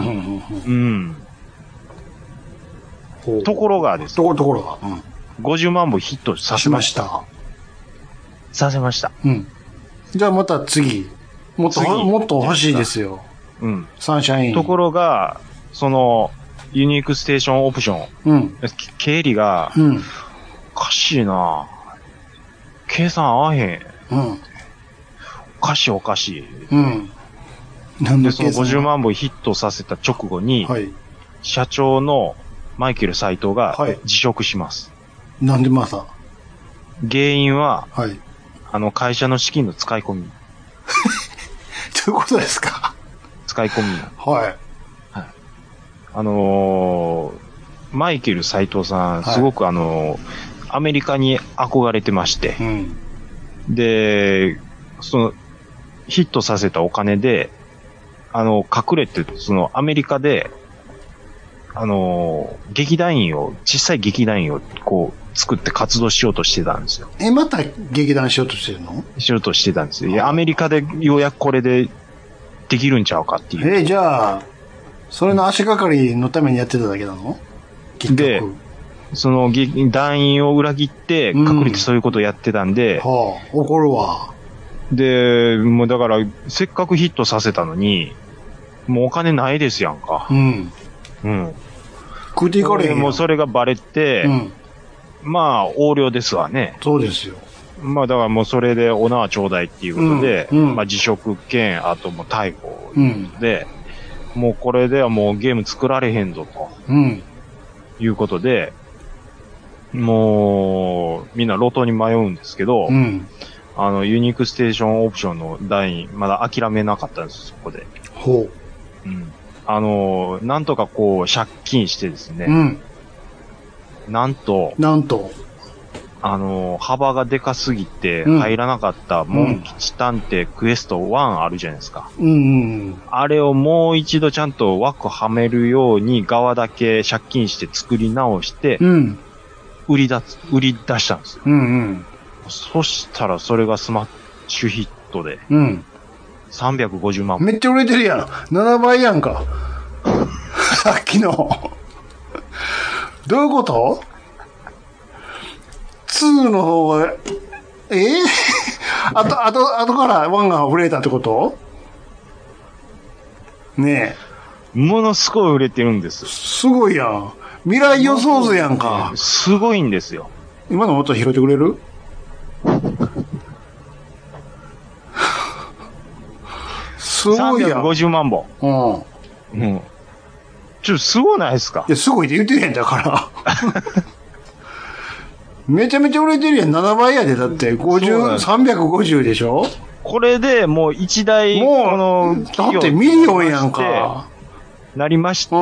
ところがですね。ところが。うん、 ごじゅうまんぼんヒットさせました。 しました。 させました。 うん。じゃあまた次。もっと、もっと欲しいですよ。うん。サンシャイン。 ところが、その、ユニークステーションオプション。うん。経理が、うん。おかしいな計算合わへん。うん。 かしいおかしい。 うん。なんで、 でそのごじゅうまんぼヒットさせた直後に、 はい。 社長のマイケル斎藤がはい辞職します。 なんでまた原因は、 はい。 あの会社の資金の使い込み。 どういうことですか？ 使い込み。 はい。はい。 あのー、マイケル斎藤さん、すごくあのー、アメリカに憧れてまして、 うん。 で、その、ヒットさせたお金で、あの、隠れて、その、アメリカで、あの、劇団員を、小さい劇団員を、こう、作って活動しようとしてたんですよ。 え、また劇団しようとしてるの？ しようとしてたんですよ。いや、アメリカでようやくこれで、できるんちゃうかっていう。 え、じゃあ、それの足がかりのためにやってただけなの？結局。 で、その、団員を裏切って、隠れてそういうことをやってたんで、 うん、はあ、怒るわ。 で、もうだから、せっかくヒットさせたのに、もうお金ないですやんか。 うん。 うん。 食っていかれへん。 もうそれがバレて、うん、まあ、横領ですわね。 そうですよ。 まあ、だからもうそれでお縄ちょうだいっていうことで、 うんうん、 まあ辞職兼、あともう逮捕で、うん、もうこれではもうゲーム作られへんぞと。うん。いうことで、もう、みんな路頭に迷うんですけど、うん、あの、ユニークステーションオプションの団員、まだ諦めなかったんです、そこで。 ほう。 うん。あの、なんとかこう、借金してですね。うん。なんと、 なんと、 あの、幅がでかすぎて入らなかったモン吉探偵クエストワンあるじゃないですか。うんうんうん。あれをもう一度ちゃんと枠はめるように側だけ借金して作り直して、うん。売り出す、売り出したんですよ。うんうん。そしたらそれがスマッシュヒットで。うん。さんびゃくごじゅうまん。 めっちゃ売れてるやん。ななばいやんか。さっきの。どういうこと ?ツー の方が、えー、あと、あと、あとからワンが売れたってことねえ。ものすごい売れてるんです。 すごいやん。未来予想図やんか。 すごいんですよ。 今の音拾ってくれる？すごいやん。 さんびゃくごじゅうまんぼ。うん。うん。ちょっとすごないですか？ いや、すごいって言ってるやんだから。めちゃめちゃ売れてるやん。ななばいやで。だって、ごじゅう、さんびゃくごじゅうでしょ？ これでもう一台、 もう、この、だってミリオンやんか。 なりまして、うんうん、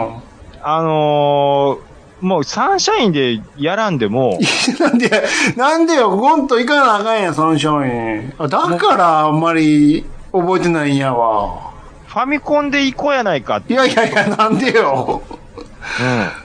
あのー、もうサンシャインでやらんでも。 なんで、なんでよ、ゴンと行かなあかんやん、サンシャイン。だからあんまり覚えてないんやわ。 ファミコンで行こうやないかって。 いやいやいや、なんでよ。うん。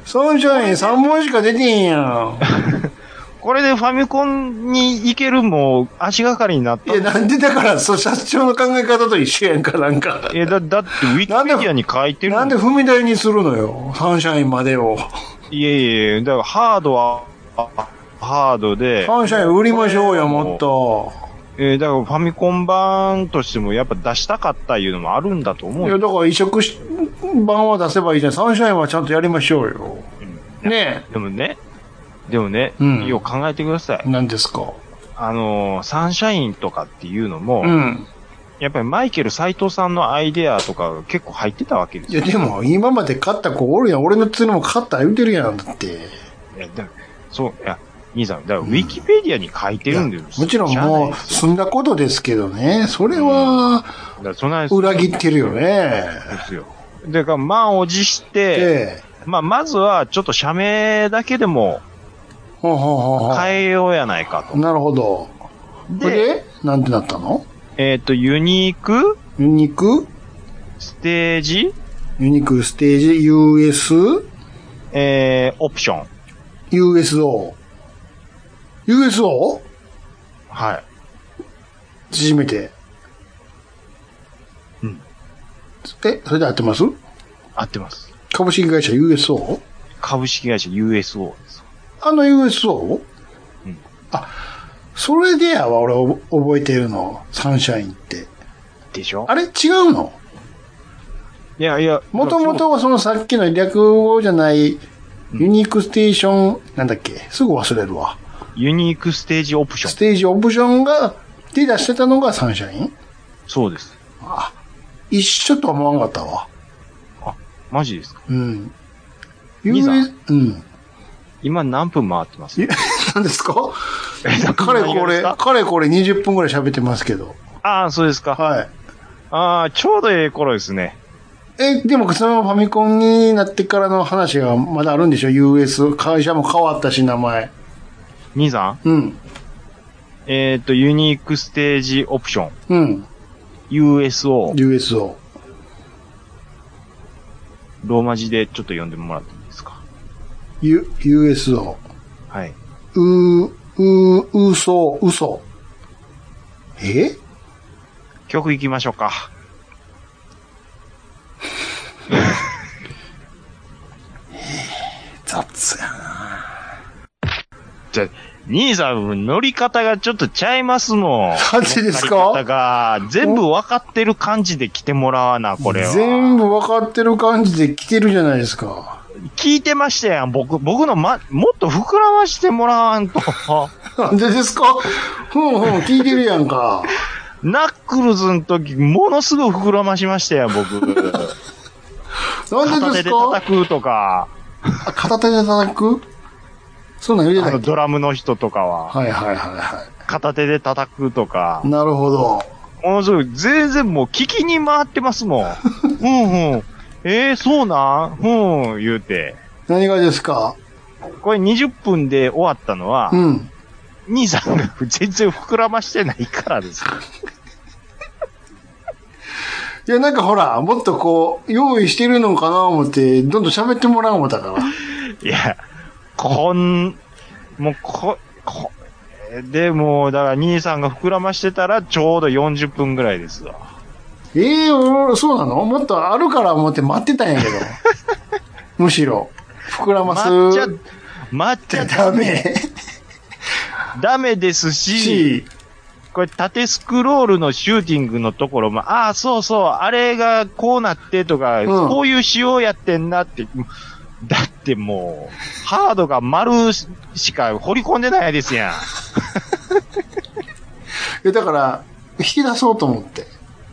サンシャインさんぼんしか出てへんやん。 これでファミコンに行けるも足がかりになった。 いや、なんでだから、そう、社長の考え方と一緒やんか、なんか。 いや、だ、だってウィキペディアに書いてるなんで踏み台にするのよ、サンシャインまでを。 いやいや、だからハードは、ハードで。 サンシャイン売りましょうよ、もっと。 えー、だからファミコン版としてもやっぱ出したかったいうのもあるんだと思う。 いや、だから移植し版は出せばいいじゃん。サンシャインはちゃんとやりましょうよ。うん、ねえ。 でもね、でもね、うん、よく考えてください。 何ですか？ あのー、サンシャインとかっていうのも、うん、やっぱりマイケル斎藤さんのアイデアとか結構入ってたわけですよ。 いや、でも今まで勝った子おるやん。俺のツールも勝った言うてるやん、だって。いや、だそう、いや、兄さん、だからウィキペディアに書いてるんですよ。 もちろんもう済んだことですけどね。それは、裏切ってるよね。 ですよ。だから満を持して、ええ、まあ、まずはちょっと社名だけでも、 ほうほうほうほう変えようやないかと。 なるほど。で、でなんてなったの？ えっと、ユニークユニークステージユニークステージ ユーエスえー、オプションユーエスオー ユーエスオー? はい。 縮めて。 うん。 え、それで合ってます？ 合ってます。 株式会社 ユーエスオー？ 株式会社 ユーエスオー です。 あの ユーエスオー？ うん。 あ、それでやわ、俺覚えてるの。サンシャインって。 でしょ？ あれ違うの？ いやいや。 もともとはそのさっきの略語じゃない、ユニークステーション、なんだっけ？すぐ忘れるわ。 ユニークステージオプション。 ステージオプションがで出してたのがサンシャイン？ そうです。 あ、一緒とは思わなかったわ。 あ、マジですか？ うん。 兄さんユーエス、うん。 今何分回ってます？ え、何ですか？ え、 かれこれ、かれこれにじゅっぷんぐらい喋ってますけど。 ああ、そうですか。 はい。 ああ、ちょうどええ頃ですね。 え、でもそのファミコンになってからの話がまだあるんでしょ？ ユーエス。会社も変わったし、名前。 兄さん？ うん。 えっと、ユニークステージオプション。 うん。 ユーエスオー。 ユーエスオー。 ローマ字でちょっと読んでもらっていいですか？ ユ、ユーエスオー。 はい。 う、う、うそ、うそ。え？ 曲行きましょうか。 雑やな。 じゃ、兄さん、乗り方がちょっとちゃいますもん。 マジですか？ 乗り方が、全部分かってる感じで来てもらわな、これは。 全部分かってる感じで来てるじゃないですか。 聞いてましたやん、僕、僕のま、もっと膨らましてもらわんと。 なんでですか？ふんふん、聞いてるやんか。 ナックルズの時、ものすごい膨らましましたやん、僕。 なんでです片手でか？ 叩くとか。 あ、片手で叩く？そんなん言うてあの、 たっけ？ ドラムの人とかは。 はいはいはいは片手で叩くとかい。。なるほど。 ものすごい、全然もう聞きに回ってますもん。うんうん。えー、そうなんうん、言うて。 何がですか？ これにじゅっぷんで終わったのは、 うん。 兄さんが全然膨らましてないからですよ。 いや、なんかほら、もっとこう、用意してるのかな思って、どんどん喋ってもらおう思ったから。 いや、こん、もうこ、こ、でも、だから兄さんが膨らましてたらちょうどよんじゅっぷんぐらいですわ。 ええー、そうなの？もっとあるから思って待ってたんやけど。むしろ。膨らます。 抹茶、抹茶ダメ。 ダメですし、 し、 これ縦スクロールのシューティングのところも、ああ、そうそう、あれがこうなってとか、 うんこういう仕様やってんなって、だってもう、ハードが丸しか掘り込んでないですやん。 え、だから、引き出そうと思って。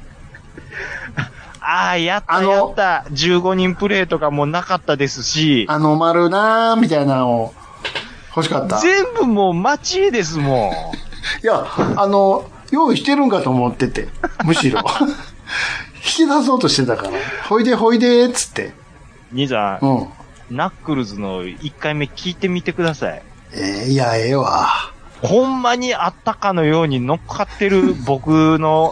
ああ、やったあのやった。じゅうごにんプレイとかもなかったですし、 あの丸なーみたいなのを欲しかった。い全部もう待ちですもん。 や、あの、用意してるんかと思ってて。むしろ。引き出そうとしてたから。ほいでほいでーっつって。 兄さん、 うん。 ナックルズのいっかいめ聞いてみてください。 えー、いや、ええわ。 ほんまにあったかのように乗っかってる僕の、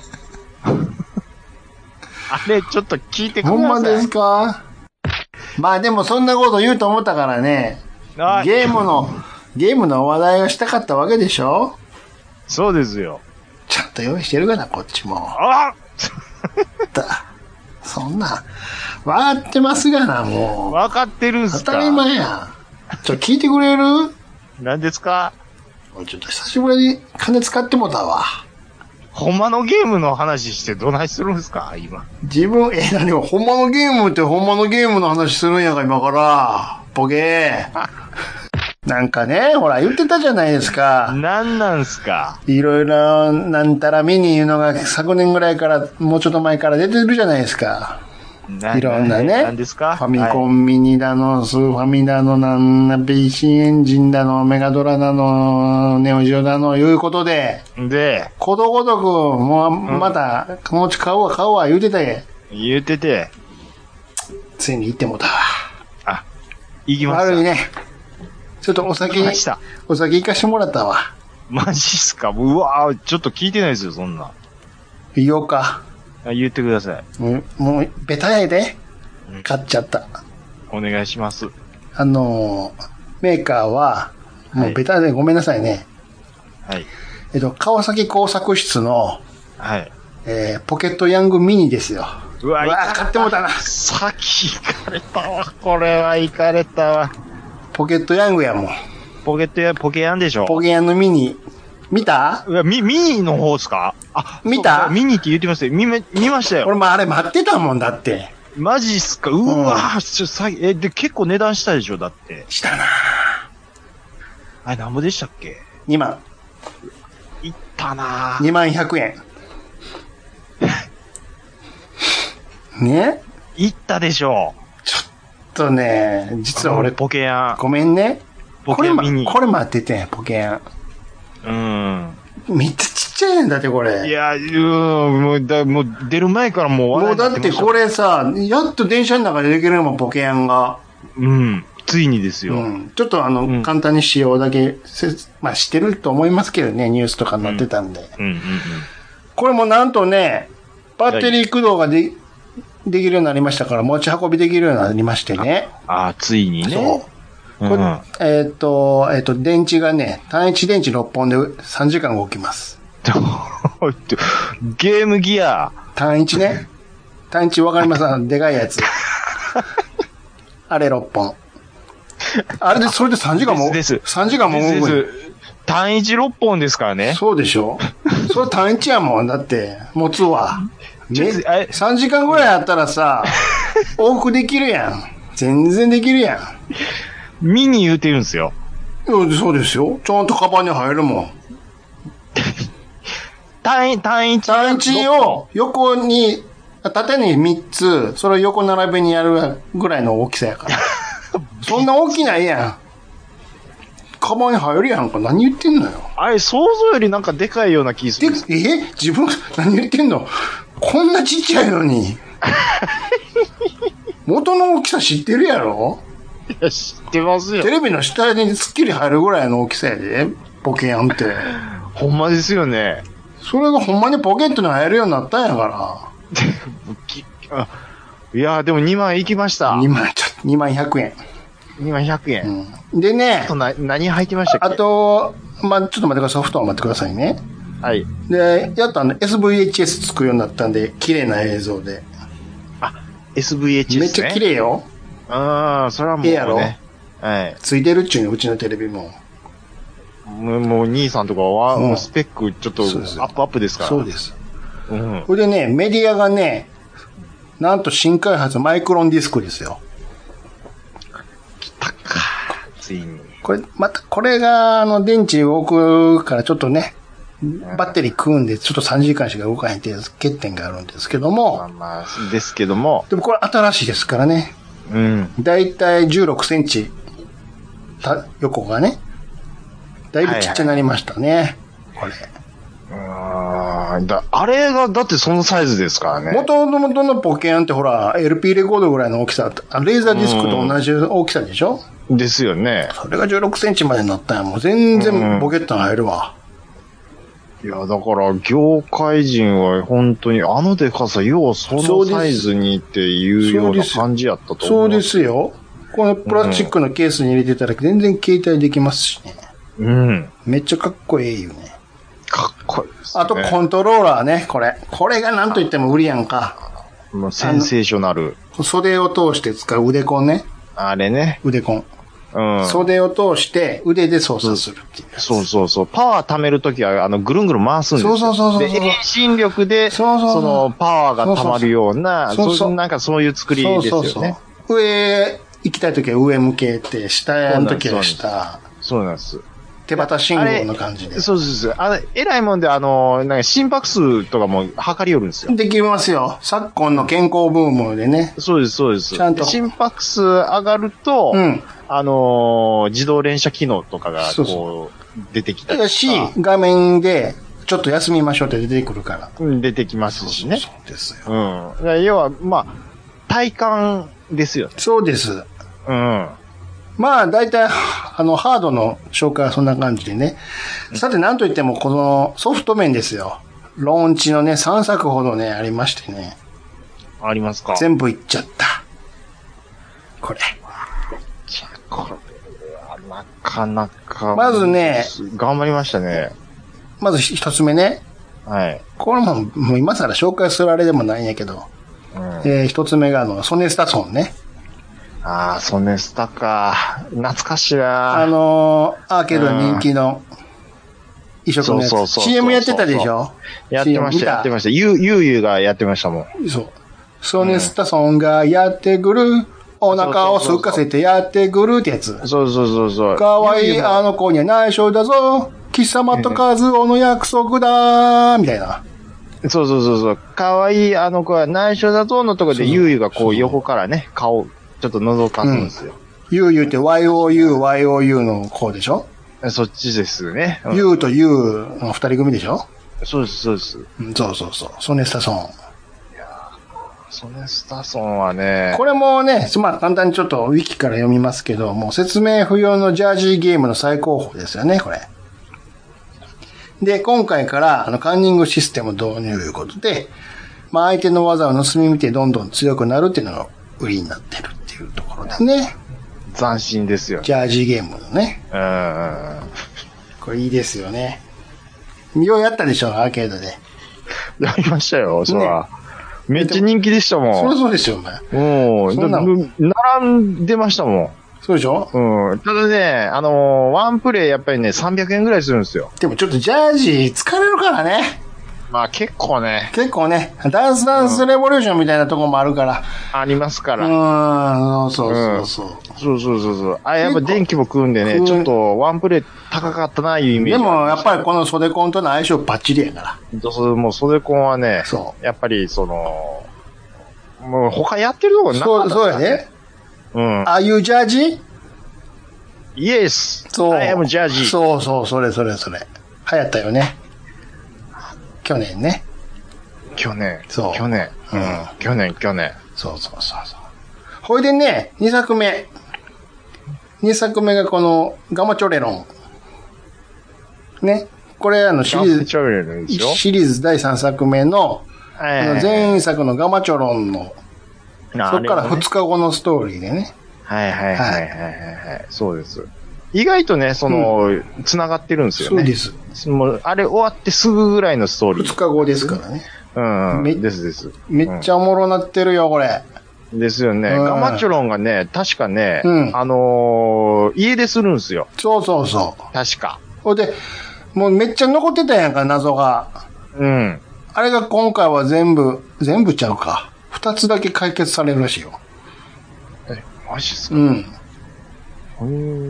あれ、ちょっと聞いてください。 ほんまですか？まあでもそんなこと言うと思ったからね。 あゲームの、ゲームの話題をしたかったわけでしょ？ そうですよ。 ちゃんと用意してるかな、こっちも。 あだそんな、わかってますがな、もう。 わかってるんすか？ 当たり前やん。ちょ、聞いてくれる？ 何ですか？ ちょっと久しぶりに金使ってもたわ。 ほんまのゲームの話してどないするんすか今。 自分、え、何を、ほんまのゲームってほんまのゲームの話するんやが、今から。ボケー。なんかね、ほら、言ってたじゃないですか。 何なんすか？ いろいろ、なんたらミニいうのが昨年ぐらいから、もうちょっと前から出てるじゃないですか。いろんなね。 何ですか？ ファミコンミニだの、スーファミだの、なんな、ピーシー エンジンだの、メガドラだの、ネオジオだの、いうことで、 はい、で、 ことごとく、もう、また、もち買うわ、買うわ、言うてたげ。 言うてて、 ついに行ってもたわ。 あ、行きました。 悪いね。ちょっとお酒行きました、 お酒行かしてもらったわ。 マジっすか？うわぁ、ちょっと聞いてないですよ、そんな。 言おうか。 あ、言ってください。 もう、もう、ベタやで。買っちゃった。 お願いします。 あのー、メーカーは、もうベタでごめんなさいね。 はい。 えっと、川崎工作室の、 はい。 えー、ポケットヤングミニですよ。 うわ、 うわ買ってもうたな。 さっき行かれたわ。これは行かれたわ。 ポケットヤングやもん。 ポケットや、ポケヤンでしょ？ ポケヤンのミニ。見た？ うわ、ミ、ミニの方っすか？あ、 見た？ そうミニって言ってましたよ。見め、見ましたよ。 俺もあれ待ってたもんだって。 マジっすか？うわぁ、ちょ、さえ、で、結構値段したでしょ？だって。 したなあれ、なんぼでしたっけ？ にまん。 いたなぁ。 にまんひゃくえん。ねいったでしょちょっとね、実は俺、 ポケヤン。 ごめんね。 ポケヤンミニ。 これ、これ待っててん、ポケヤン。 うん。 めっちゃちっちゃいんだって、これ。 いや、うん、もう、だもう出る前からもうもうだってこれさ、やっと電車の中でできるのもポケヤンが。 うん。ついにですよ。 うん。ちょっとあの、 うん、 簡単に仕様だけせ、まあ知ってると思いますけどね、ニュースとかになってたんで。 うん、うん、うんうん。 これもなんとね、バッテリー駆動がで、できるようになりましたから、持ち運びできるようになりましてね。 ああ、ついにね。 そう。これ、うん、えっ、ー、と、えっ、ー、と、電池がね、単一電池ろっぽんでさんじかん動きます。 ゲームギア。 単一ね。単一わかります？でかいやつ。あれろっぽん。あれで、それでさんじかんも、 です。 さんじかんも動く。 単一ろっぽんですからね。 そうでしょ？それ単一やもん。だって、持つわ。ね、さんじかんぐらいあったらさ、往復できるやん。全然できるやん。ミニ言うてるんですよ。 そうですよ。ちゃんとカバンに入るもん。 単一、単一。 単一を横に、縦にみっつ、それを横並べにやるぐらいの大きさやから。そんな大きないやん。カバンに入るやんか。何言ってんのよ。 あれ、想像よりなんかでかいような気する。 で、え自分、何言ってんのこんなちっちゃいのに。元の大きさ知ってるやろ？ いや、知ってますよ。 テレビの下にスッキリ入るぐらいの大きさやで、ポケヤンって。 ほんまですよね。 それがほんまにポケットに入るようになったんやから。 いや、でもにまんいきました。 にまん、ちょっとにまんひゃくえん。 にまんひゃくえん。 うん、でね。 あとな、何入ってましたっけ？あと、まあ、ちょっと待ってください。ソフトを待ってくださいね。 はい。 で、やっとあの エスブイエイチエス つくようになったんで、綺麗な映像で。 あ、エスブイエイチエス ね。 めっちゃ綺麗よ。 ああ、それはもう、ね。ええやろ？はい。 ついてるっちゅうの、うちのテレビも。 もう、もう兄さんとかは、もうスペックちょっとアップアップですから。 そうです。 うん。 これでね、メディアがね、なんと新開発マイクロンディスクですよ。 来たか。ついに。 これ、また、これが、あの、電池動くからちょっとね、バッテリー食うんで、ちょっとさんじかんしか動かへんっていう欠点があるんですけども。 まあまあ、ですけども。 でもこれ新しいですからね。 うん。 だいたいじゅうろくセンチ、た、横がね。だいぶちっちゃなりましたね。はいはい、これ。 あだあれが、だってそのサイズですからね。 元々のポケヤンってほら、エルピー レコードぐらいの大きさ、レーザーディスクと同じ大きさでしょ？ ですよね。 それがじゅうろくセンチまでになったんや。もう全然ポケットに入るわ。 いや、だから、業界人は本当に、あのでかさ、要はそのサイズにっていうような感じやったと思う。 そうですよ。このプラスチックのケースに入れてたら全然携帯できますしね。うん。めっちゃかっこいいよね。 かっこいいですね。 あとコントローラーね、これ。これがなんと言っても売りやんか。 もうセンセーショナル。 袖を通して使う腕コンね。 あれね。 腕コン。 うん。 袖を通して腕で操作するっていう。 そうそうそう。パワー貯めるときは、あの、ぐるんぐるん回すんですよ。 そうそうそうそう。 で、遠心力で、そうそうそう、その、パワーが溜まるような、そうそうそう、なんかそういう作りですよね。そうそうそう。 上、行きたいときは上向けて、下やるときは下。 そうなんです。 手旗信号の感じで。 そうです。あの、偉いもんで、あの、なんか心拍数とかも測りよるんですよ。 できますよ。昨今の健康ブームでね。 そうです、そうです。 ちゃんと。 心拍数上がると、うん、あのー、自動連射機能とかが、こう、そうそう出てきたりとか。 し、画面で、ちょっと休みましょうって出てくるから。 うん、出てきますしね。 そうですよ。 うん。要は、まあ、体感ですよね。 そうです。 うん。 まあ、大体、あの、ハードの紹介はそんな感じでね。さて、なんといっても、このソフト面ですよ。ローンチのね、さんさくほどね、ありましてね。 ありますか？ 全部いっちゃった。これ。 これは、なかなか。 まずね、 頑張りましたね。 まず一つ目ね。 はい。 これも、もう今更紹介するあれでもないんやけど。うん、えー、一つ目が、あの、ソネスタソンね。 ああ、ソネスタか。懐かしいな。 あのー、アーケード人気の移植のやつ。そうそうそうそう。シーエム やってたでしょ？ やってました、やってました。ゆう、ゆうゆうがやってましたもん。 そう。ソネスタソンがやってくる。お腹を空かせてやってくるってやつ。 そうそうそうそう。 かわいいあの子には内緒だぞ。 貴様と和夫の約束だーみたいな。 そうそうそうそう。かわいいあの子は内緒だぞのとこで、ゆうゆうがこう横からね、顔、ちょっと覗かすんですよ。 ゆうゆうって ワイオーユー、ワイオーユー の子でしょ？ そっちですね。 ゆうとゆうの二人組でしょ？ そうです、そうです。 うん、そうそうそう。ソネスタソン。 ソネスタソンはね。 これもね、まあ簡単にちょっとウィキから読みますけど、もう説明不要のジャージーゲームの最高峰ですよね、これ。で、今回からあのカンニングシステム導入ということで、まあ相手の技を盗み見てどんどん強くなるっていうのが売りになってるっていうところですね。 斬新ですよね。 ジャージーゲームのね。 うん。これいいですよね。ようやったでしょ、アーケードで。 やりましたよ、そら。ね、めっちゃ人気でしたもん。 そりゃそうですよ、お前。 うん。並んでましたもん。 そうでしょ？ うん。ただね、あのー、ワンプレイやっぱりね、さんびゃくえんぐらいするんですよ。 でもちょっとジャージー疲れるからね。 まあ結構ね。 結構ね、ダンスダンスレボリューションみたいなところもあるから。 ありますから。 うん、そうそうそう。 そうそうそうそう。あ、やっぱ電気も食うんでね、ちょっとワンプレイ高かったな、いうイメージ。 でもやっぱりこの袖コンとの相性バッチリやから。 もう袖コンはね、そう。やっぱりその、もう他やってるとこなかった、ね。そう、そうやね。うん。ああいうジャージイエス。 そう。 I am ジャージ。 そうそう、それそれそれ。流行ったよね。去年ね。 去年。 そう。 去年。うん。去年、去年。 そうそうそうそう。ほいでね、にさくめ。にさくめがこの、ガマチョレロン。ね。これあのシリーズ、シリーズだいさんさくめの、あの前員作のガマチョロンの、そっからふつかごのストーリーでね。 はいはいはいはいはい、はい。そうです。意外とね、その、繋、うん、がってるんですよね。 そうです。 もう、あれ終わってすぐぐらいのストーリー。 ふつかごですからね。 うん。めですです。 めっちゃおもろなってるよ、これ。 ですよね。うん、ガマチョロンがね、確かね、 うん、 あのー、家出するんですよ。 そうそうそう。 確か。 ほいで、もうめっちゃ残ってたやんか、謎が。 うん。 あれが今回は全部、全部ちゃうか。二つだけ解決されるらしいよ。 え、マジっすか？ うん。 うん。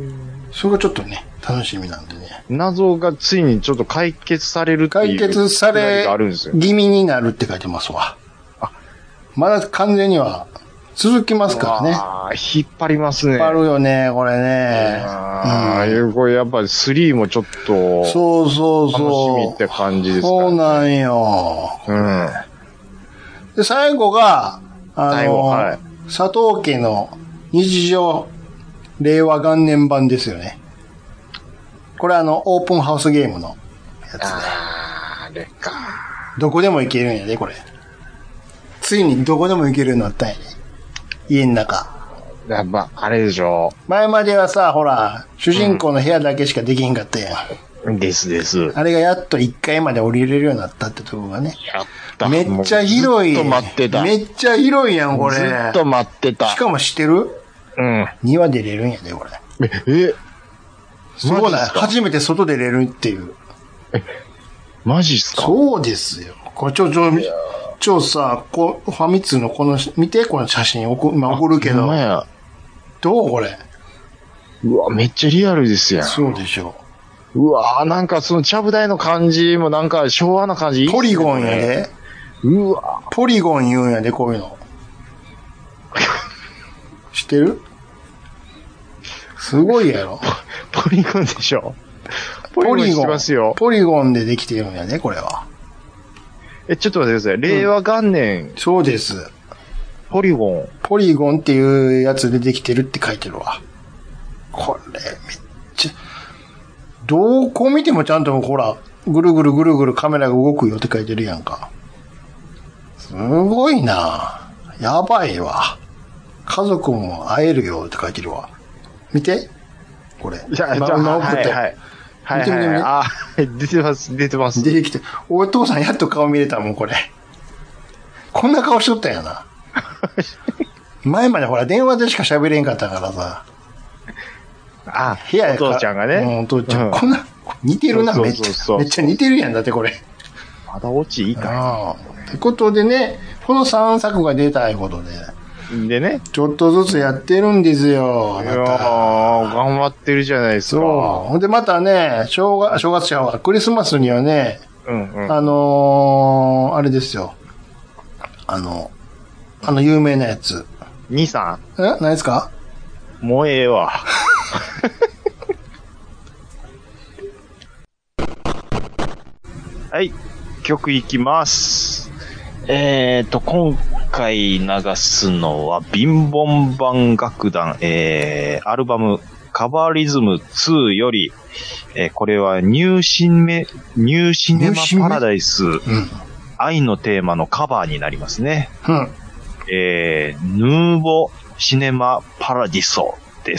それがちょっとね、楽しみなんでね。 謎がついにちょっと解決されるっていう。 解決され気味になるって書いてますわ。あ、まだ完全には続きますからね。 ああ、引っ張りますね。 引っ張るよね、これね。 ああ、うん、これやっぱりスリーもちょっと。 そうそうそう。 楽しみって感じですかね。 そうなんよ。 うん。 で、最後が、あの、 最後、はい、 佐藤家の日常令和元年版ですよね。これあの、オープンハウスゲームのやつで。 ああ、あれか。 どこでも行けるんやで、これ。ついにどこでも行けるようになったんやで。家の中。 やっぱ、あれでしょ。 前まではさ、ほら、主人公の部屋だけしかできへんかったやん。 うん、ですです。 あれがやっといっかいまで降りれるようになったってとこがね。 やった。 めっちゃ広い。 ずっと待ってた。 めっちゃ広いやん、これ。 ずっと待ってた。 しかも知ってる？ うん。 庭出れるんやで、これ。 え、えすごいな。初めて外出れるっていう。 え、マジっすか？ そうですよ。これちょ、ちょ、ちょさ、こファミ通のこの、見て、この写真送、今送るけど。どうこれ。 うわ、めっちゃリアルですやん。 そうでしょ。 うわ、なんかそのちゃぶ台の感じもなんか昭和な感じいいっすね。 ポリゴンやで。 うわ。 ポリゴン言うんやで、こういうの。知ってる？すごいやろ。 ポリゴンでしょ。ポリゴンしてますよ。 ポリゴンでできてるんやね、これは。 え、ちょっと待ってください。令和元年。 うん、そうです。 ポリゴン。 ポリゴンっていうやつでできてるって書いてるわ。これ、めっちゃ、どこ見てもちゃんとほら、ぐるぐるぐるぐるカメラが動くよって書いてるやんか。すごいな。やばいわ。家族も会えるよって書いてるわ。見て。これ。 いや、今送って。はいはい。はいはい、見て見て見て。あ、出てます、出てます。 出てきて。お父さんやっと顔見れたもん、これ。こんな顔しとったんやな。前までほら、電話でしか喋れんかったからさ。 あ、部屋お父ちゃんがね。 うん、お父ちゃん。うん、こんな、似てるな、めっちゃ。めっちゃ似てるやんだって、これ。 まだ落ちいいかな。 ってことでね、このさんさくが出たいことで。 でね。 ちょっとずつやってるんですよ。 いやー、頑張ってるじゃないですか。 そう。ほんでまたね、正月、正月ちゃうわ、クリスマスにはね、 うんうん。 あのー、あれですよ。あの、あの有名なやつ。 兄さえ何ですか？ ん、もうええわ。はい、曲いきます。えーと、今回流すのは、ビンボンバン楽団、えー、アルバム、カバーリズムツーより、えー、これはニューシネ、ニューシネマパラダイス、 うん。 愛のテーマのカバーになりますね。 うん。 えー、ヌーボシネマパラディソです。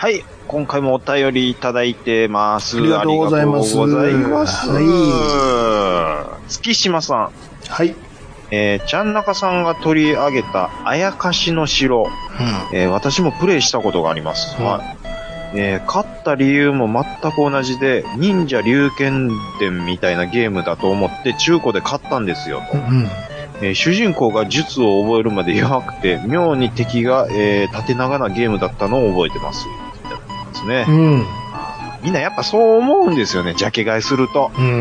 はい。今回もお便りいただいてます。 ありがとうございます。 ありがとうございます。はい。月島さん。 はい。 えー、ちゃんなかさんが取り上げた、あやかしの城。うん、えー、私もプレイしたことがあります。うん、はい。えー、勝った理由も全く同じで、忍者龍剣伝みたいなゲームだと思って中古で買ったんですよと。うんえー、主人公が術を覚えるまで弱くて、妙に敵が、えー、縦長なゲームだったのを覚えてます。ですね。うん。みんなやっぱそう思うんですよね、ジャケ買いすると。うん。うん。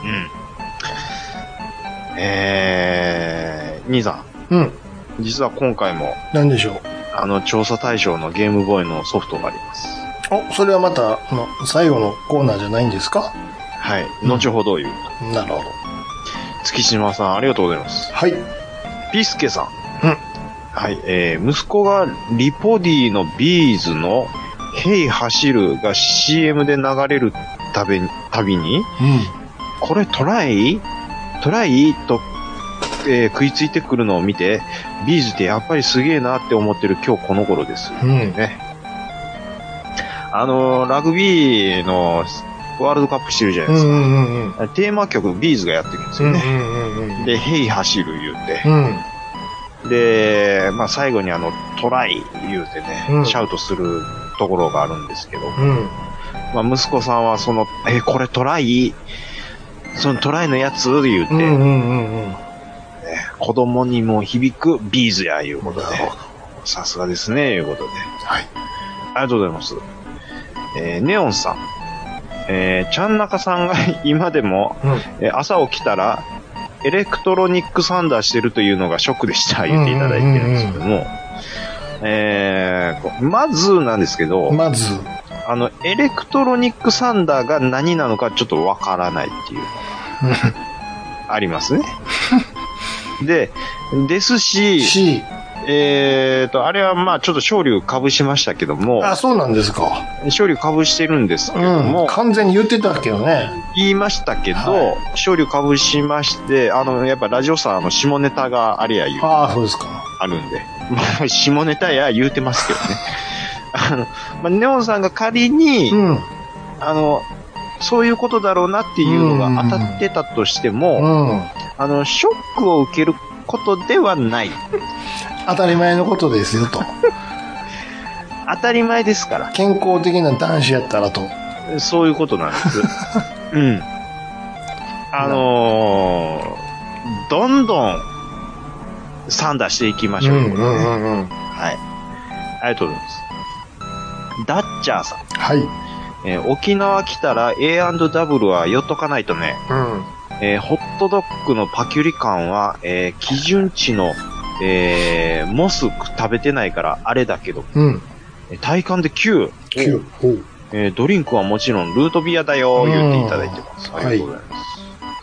えー、兄さん。うん。実は今回も。 何でしょう。 あの、調査対象のゲームボーイのソフトがあります。 お、それはまた、あの、最後のコーナーじゃないんですか？ はい。後ほど言う。 うん、なるほど。 月島さん、ありがとうございます。 はい。 ピスケさん。うん。はい。えー、息子がリポディのビーズのヘイ走るが シーエム で流れるたびに、たびに、うん、これトライトライと、えー、食いついてくるのを見て、ビーズってやっぱりすげえなって思ってる今日この頃です。うん、ね。あのー、ラグビーのワールドカップしてるじゃないですか。うんうんうん、テーマ曲ビーズがやってるんですよね。うんうんうん、で、ヘイ走る言うて。うん、で、まあ最後にあの、トライ言うてね、うん、シャウトするところがあるんですけど、うん、まあ息子さんはその、え、これトライそのトライのやつ言うて、うんうんうんうん、子供にも響くビーズや、いうことで。さすがですね、いうことで。はい。ありがとうございます。えー、ネオンさん。えー、ちゃんなかさんが今でも、うんえー、朝起きたら、エレクトロニックサンダーしてるというのがショックでした、言っていただいてるんですけども。うんうんうんうん、えー、まずなんですけど、 まず、 あの、エレクトロニックサンダーが何なのかちょっとわからないっていうのがありますね。で、ですし、 しえーと、あれはまあちょっと勝利を株しましたけども。 あ、そうなんですか。 勝利を株してるんですけども。 うん、完全に言ってたけどね。 言いましたけど、はい、勝利を株しまして、あの、やっぱラジオさんの下ネタがあれや言う。 ああ、そうですか。 あるんで。まあ、下ネタや言うてますけどね。あの、まあ、ネオンさんが仮に、うん、あの、そういうことだろうなっていうのが当たってたとしても、うん、あの、ショックを受けることではない。 当たり前のことですよと。 当たり前ですから。 健康的な男子やったらと。 そういうことなんです。うん。あのー、どんどん、サンダーしていきましょう。うんうんうんうん、はい。ありがとうございます。ダッチャーさん。 はい。 えー、沖縄来たら エーアンドダブル は寄っとかないとね。うん。えー、ホットドッグのパキュリ感は、えー、基準値の、えー、モス食べてないからあれだけど。うん。体感できゅう。 きゅう。 えー、ドリンクはもちろんルートビアだよ、言っていただいてます。ありがとうございます。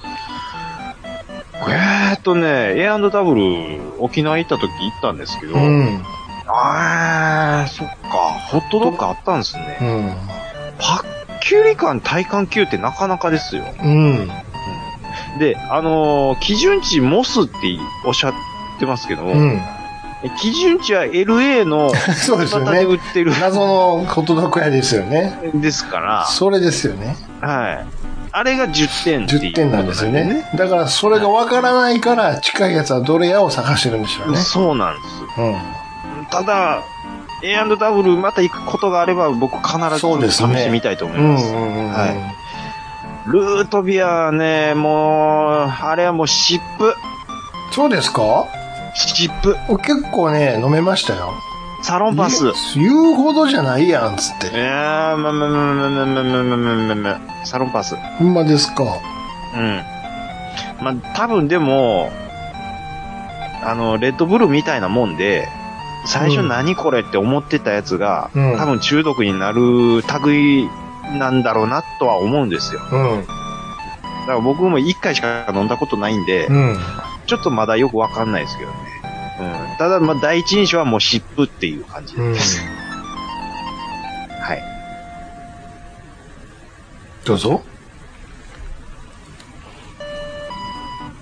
はい、えーっとね、エーアンドダブル 沖縄行った時行ったんですけど。うん。あー、そっか。ホットドッグあったんですね。うん。パキュリ感体感きゅうってなかなかですよ。うん。で、あのー、基準値モスっておっしゃってますけども、うん、基準値は エルエー のそうですよね。 で売ってる謎のホットドッグ屋ですよね。 ですから。 それですよね。 はい。あれがじゅってんっていう、ね。じゅってんなんですよね。だからそれがわからないから近いやつはどれやを探してるんでしょうね。 そうなんです。うん。ただ、エーアンドダブル また行くことがあれば僕必ず試してみたいと思います。うんうんうんうん、はい。ルートビアね、もう、あれはもう湿布。 そうですか？ 湿布。 結構ね、飲めましたよ。 サロンパス。 言うほどじゃないやん、つって。 いやー、まあまあまあまあまあまあまあまあまあまあ、サロンパス。 ほんまですか。 うん。まあ、多分でも、あの、レッドブルみたいなもんで、最初何これって思ってたやつが、うん、多分中毒になる類なんだろうなとは思うんですよ。うん。だから僕も一回しか飲んだことないんで、うん、ちょっとまだよくわかんないですけどね。うん。ただ、まあ、第一印象はもう湿布っていう感じです。うん、はい。 どうぞ。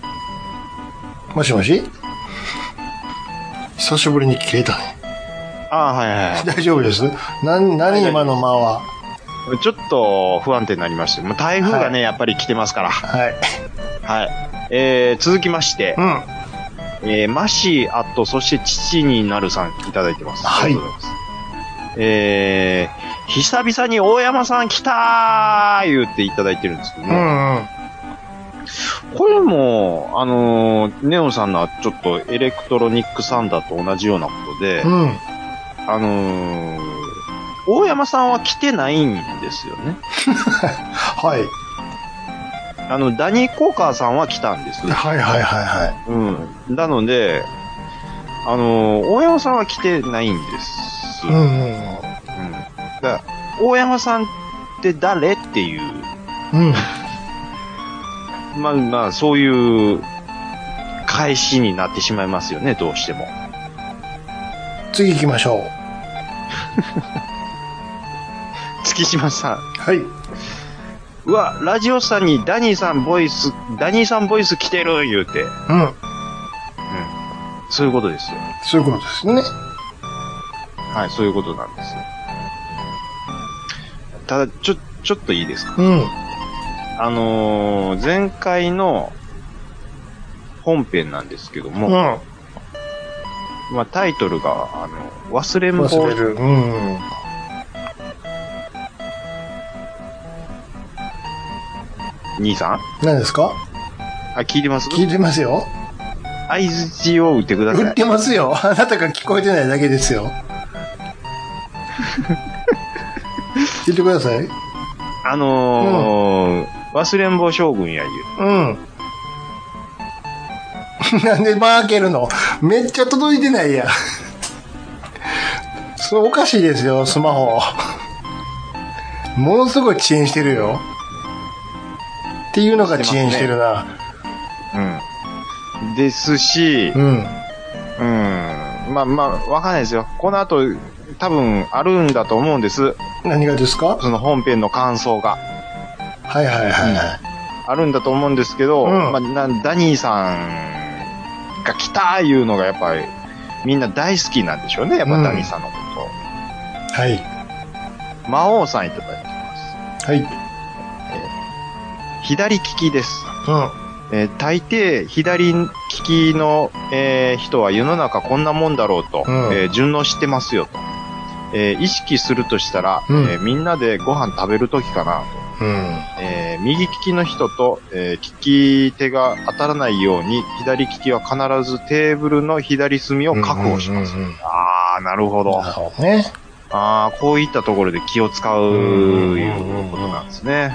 もしもし？久しぶりに消えたね。 ああ、はいはい。 大丈夫です。な、何今の間は。 ちょっと不安定になりまして、もう台風がね、はい、やっぱり来てますから。 はい。 はい。えー、続きまして、うん。えー、マシー、あと、そして父になるさんいただいてます。 はい。ありがとうございます。えー、久々に大山さん来たー言っていただいてるんですけども、うんうん、これも、あのー、ネオンさんのはちょっとエレクトロニックサンダーと同じようなことで、うん、あのー、大山さんは来てないんですよね。 はい。 あの、ダニー・コーカーさんは来たんです。 はいはいはいはい。 うん。なので、あのー、大山さんは来てないんです。うんうんうん。うん。だ大山さんって誰っていう。うん。まあまあ、そういう返しになってしまいますよね、どうしても。 次行きましょう。 月島さん。 はい。 うわ、ラジオさんにダニーさんボイス、ダニーさんボイス来てる言うて。うん。うん。そういうことですよ。 そういうことですね。 はい、そういうことなんです。ただ、ちょ、ちょっといいですか？ うん。 あのー、前回の本編なんですけども、うん。まあ、タイトルが、あの、忘れんぼ。 忘れる。うん。 兄さん？ 何ですか？ あ、聞いてます？ 聞いてますよ。 相槌を打ってください。 打ってますよ。あなたが聞こえてないだけですよ。聞いてください。 あのー、うん、忘れんぼ将軍や言う。 うん。なんで間開けるの？めっちゃ届いてないや。それおかしいですよ、スマホ。ものすごい遅延してるよ。っていうのが遅延してるな。ね、 うん。ですし、うん。うん。まあまあ、わかんないですよ。この後、多分あるんだと思うんです。 何がですか？ その本編の感想が。 はいはいはいはい。うん、 あるんだと思うんですけど、うん、まあ、なダニーさんが来たーいうのがやっぱりみんな大好きなんでしょうね。やっぱダニーさんのこと。うん、 はい。 魔王さんいただいてます。 はい。 えー、左利きです。 うん。 えー、大抵左利きの、えー、人は世の中こんなもんだろうと、うん、えー、順応してますよと。えー、意識するとしたら、うん、えー、みんなでご飯食べるときかなと、うんえー、右利きの人と、えー、利き手が当たらないように左利きは必ずテーブルの左隅を確保します。うんうんうんうん、あー、なるほど。 なるほどね。 あー、こういったところで気を使ういうことなんですね。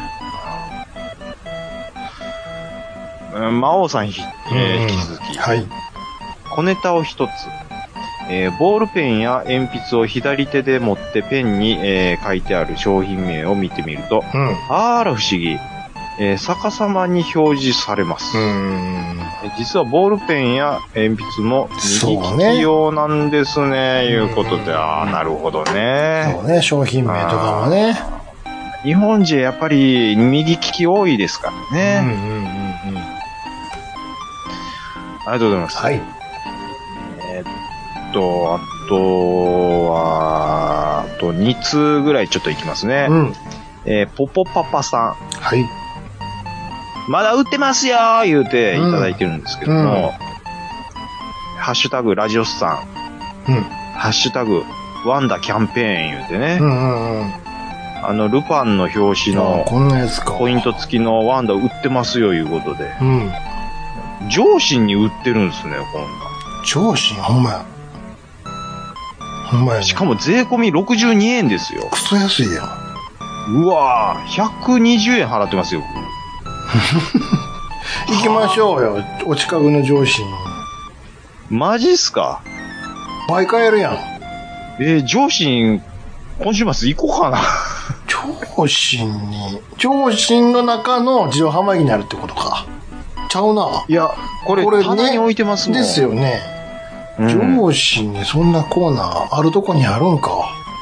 うん、魔王さん、えー、引き続き、 はい、 小ネタを一つ。えー、ボールペンや鉛筆を左手で持ってペンに、えー、書いてある商品名を見てみると、うん、あら不思議、えー、逆さまに表示されます。うん実はボールペンや鉛筆も右利き用なんですね、いうことで、ああ、なるほどね。 そうね、商品名とかもね。 日本人やっぱり右利き多いですからね。うんうんうんうん、ありがとうございます。 はい。 と、あとは、あとに通ぐらいちょっといきますね。うん。えー、ポポパパさん。 はい。 まだ売ってますよー言うていただいてるんですけども、うんうん、ハッシュタグラジオスさん。うん。ハッシュタグワンダキャンペーン言うてね。うんうんうん。あの、ルパンの表紙の、 こんなやつか。 ポイント付きのワンダ売ってますよいうことで。うん。上信に売ってるんですね、こんな。 上信ほんまや。ほんまやね。 しかも税込みろくじゅうにえんですよ。 クソ安いやん。うわぁ、ひゃくにじゅうえん払ってますよ。 行きましょうよ、お近くの上信。 マジっすか？ 倍買えるやん。 えー、上信、今週末行こうかな。 上信に、上信の中の自動販売機になるってことか。ちゃうな。 いや、これ、これ棚に置いてますもん。 ですよね。上信にそんなコーナーあるとこにあるんか。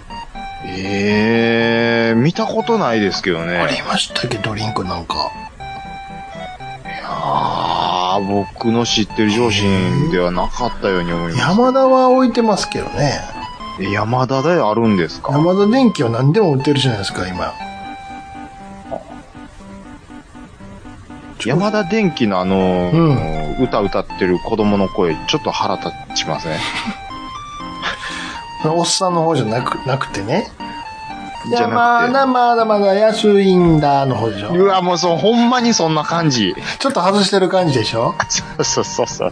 ええー、見たことないですけどね。 ありましたっけ、ドリンクなんか。 いやー、僕の知ってる上信ではなかったように思います。 山田は置いてますけどね。 え、山田であるんですか？ 山田電機は何でも売ってるじゃないですか、今。 山田電機のあの、 うん、 歌歌ってる子供の声、ちょっと腹立ちません？ おっさんの方じゃなく、なくてね。 じゃなくて。 まだまだまだ安いんだの方でしょ。 うわ、もうそう、ほんまにそんな感じ。 ちょっと外してる感じでしょ。 そうそうそうそう。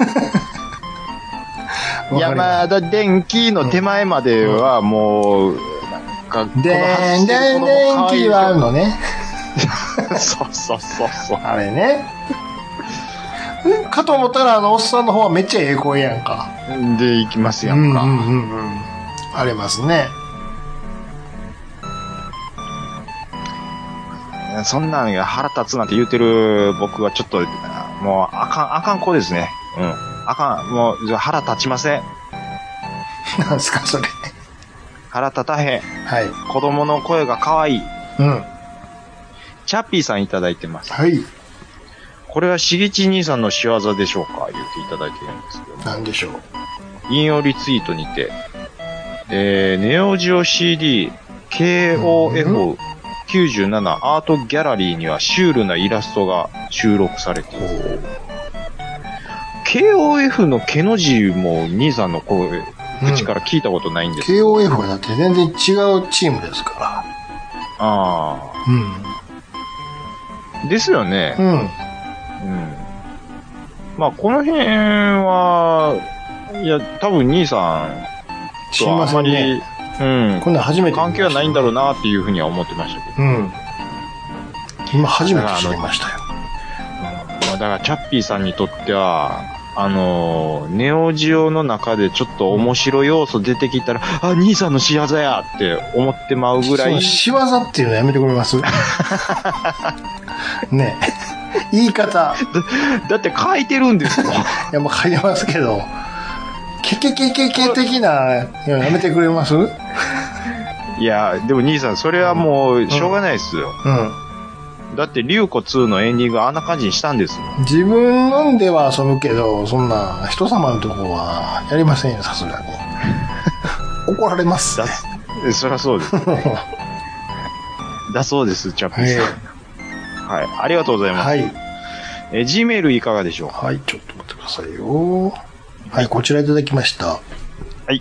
山田電機の手前まではもう、なんか、 でんでんでん機はあるのね。 そうそうそうそう。 あれね。かと思ったら、あの、おっさんの方はめっちゃええ声やんか。 で、行きますやんか。 うんうんうんうん。ありますね。 そんなんが腹立つなんて言うてる僕はちょっと、もう、あかん、あかん子ですね。うん。あかん、もう、腹立ちません。 なんすか、それ。 腹立たへん。 はい。 子供の声が可愛い。 うん。 チャッピーさんいただいてます。 はい。 これはしげち兄さんの仕業でしょうか？言っていただいてるんですけど。 なんでしょう。 引用リツイートにて、えー、ネオジオ シーディー ケーオーエフきゅうじゅうなな アートギャラリーにはシュールなイラストが収録されている。ケーオーエフ の毛の字も兄さんの声、口から聞いたことないんですけど、 うん、ケーオーエフ はだって全然違うチームですから。 ああ。うん。ですよね。うん。うん。まあ、この辺は、いや、多分兄さんとはあまり、ね、うん。 こんな初めて関係はないんだろうなっていうふうには思ってましたけど。うん。 今初めて知りましたよ。 うん。まあ、だからチャッピーさんにとっては、あのー、ネオジオの中でちょっと面白い要素出てきたら、あ、兄さんの仕業やって思ってまうぐらい。 仕業っていうのやめてくれますねえ。言い方。だ, だって書いてるんですよ。いや、もう書いてますけど、ケケケケケ的な、やめてくれます？ いや、でも兄さん、それはもう、しょうがないですよ。うん。うんだって、リュウコツーのエンディングあんな感じにしたんですもん。 自分のんでは遊ぶけど、そんな人様のとこはやりませんよ、さすがに。怒られます、ね。 だそりゃそうです、ね。だそうです、チャッピーさん。はい。ありがとうございます。はい。え、G メールいかがでしょうか？ はい、ちょっと待ってくださいよ。はい、こちらいただきました。はい。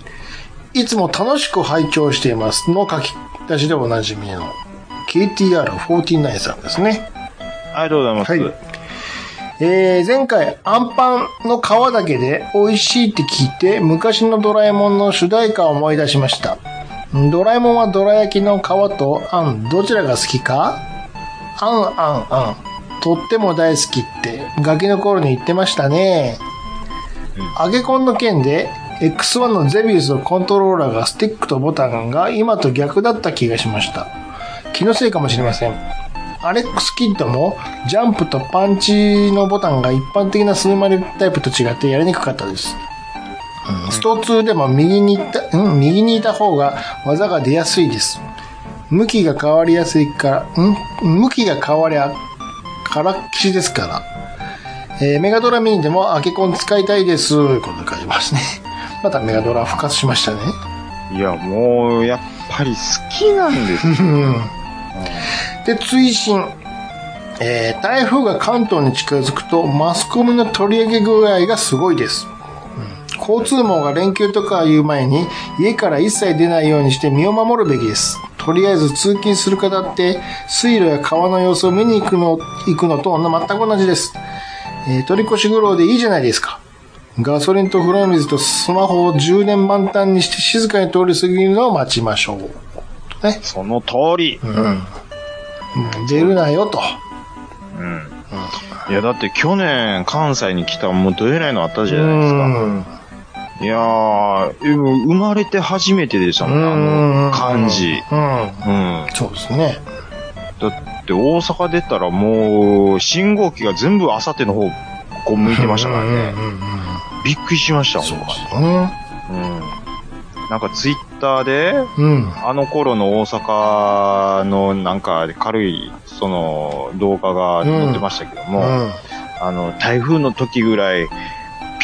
いつも楽しく拝聴していますの書き出しでおなじみの。ケーティーアールフォーティーナイン さんですね。 ありがとうございます。はい。 えー、前回、アンパンの皮だけで美味しいって聞いて、昔のドラえもんの主題歌を思い出しました。ドラえもんはドラ焼きの皮とあん、どちらが好きか？あんあんあん。とっても大好きって、ガキの頃に言ってましたね。うん、アゲコンの件で、エックスワン のゼビウスのコントローラーがスティックとボタンが今と逆だった気がしました。気のせいかもしれません。アレックスキッドもジャンプとパンチのボタンが一般的なスーマリタイプと違ってやりにくかったです。うん、ストツーでも右にいた、うん、右にいた方が技が出やすいです。向きが変わりやすいから、うん、向きが変わりゃからっきしですから。えー、メガドラミニでもアケコン使いたいです。ということで書いてますね。またメガドラ復活しましたね。 いや、もう、やっぱり好きなんですよ。 で、追伸。えー、台風が関東に近づくと、マスコミの取り上げ具合がすごいです。うん、交通網が連休とかいう前に、家から一切出ないようにして身を守るべきです。とりあえず通勤する方って、水路や川の様子を見に行くの、行くのと全く同じです。えー、取り越し苦労でいいじゃないですか。ガソリンと風呂水とスマホを充電満タンにして静かに通り過ぎるのを待ちましょう。ね。 その通り。うん。 うん、出るなよと。 うん。うん、いや、だって去年関西に来たもうどえらいのあったじゃないですか。うん、いやー、生まれて初めてでしたもん、あの感じ。うん。 うん。そうですね。 だって大阪出たらもう信号機が全部あさっての方こう向いてましたからね。うんうんうんうん、びっくりしました、 そうですね。 うん。なんかツイッターで、 うん、 あの頃の大阪のなんか軽いその動画が載ってましたけども、うんうん、あの台風の時ぐらいピ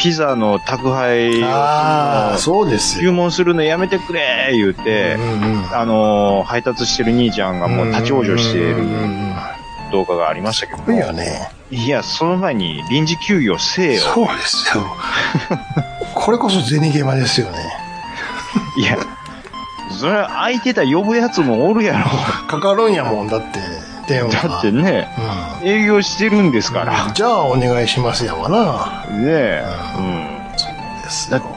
ピザの宅配ああ、そうですよ。 注文するのやめてくれ言うて、うんうん、あのー、配達してる兄ちゃんがもう立ち往生している動画がありましたけど。 いいよね。 いや、その前に臨時休業せえよ。 そうですよ。これこそ銭ゲマですよね。 いや、それ空いてた呼ぶやつもおるやろ。 かかるんやもん、だって、電話。 だってね、うん、営業してるんですから。 うん、じゃあお願いしますやわな。 ねえ。 うん。うん、そうですよ。だって、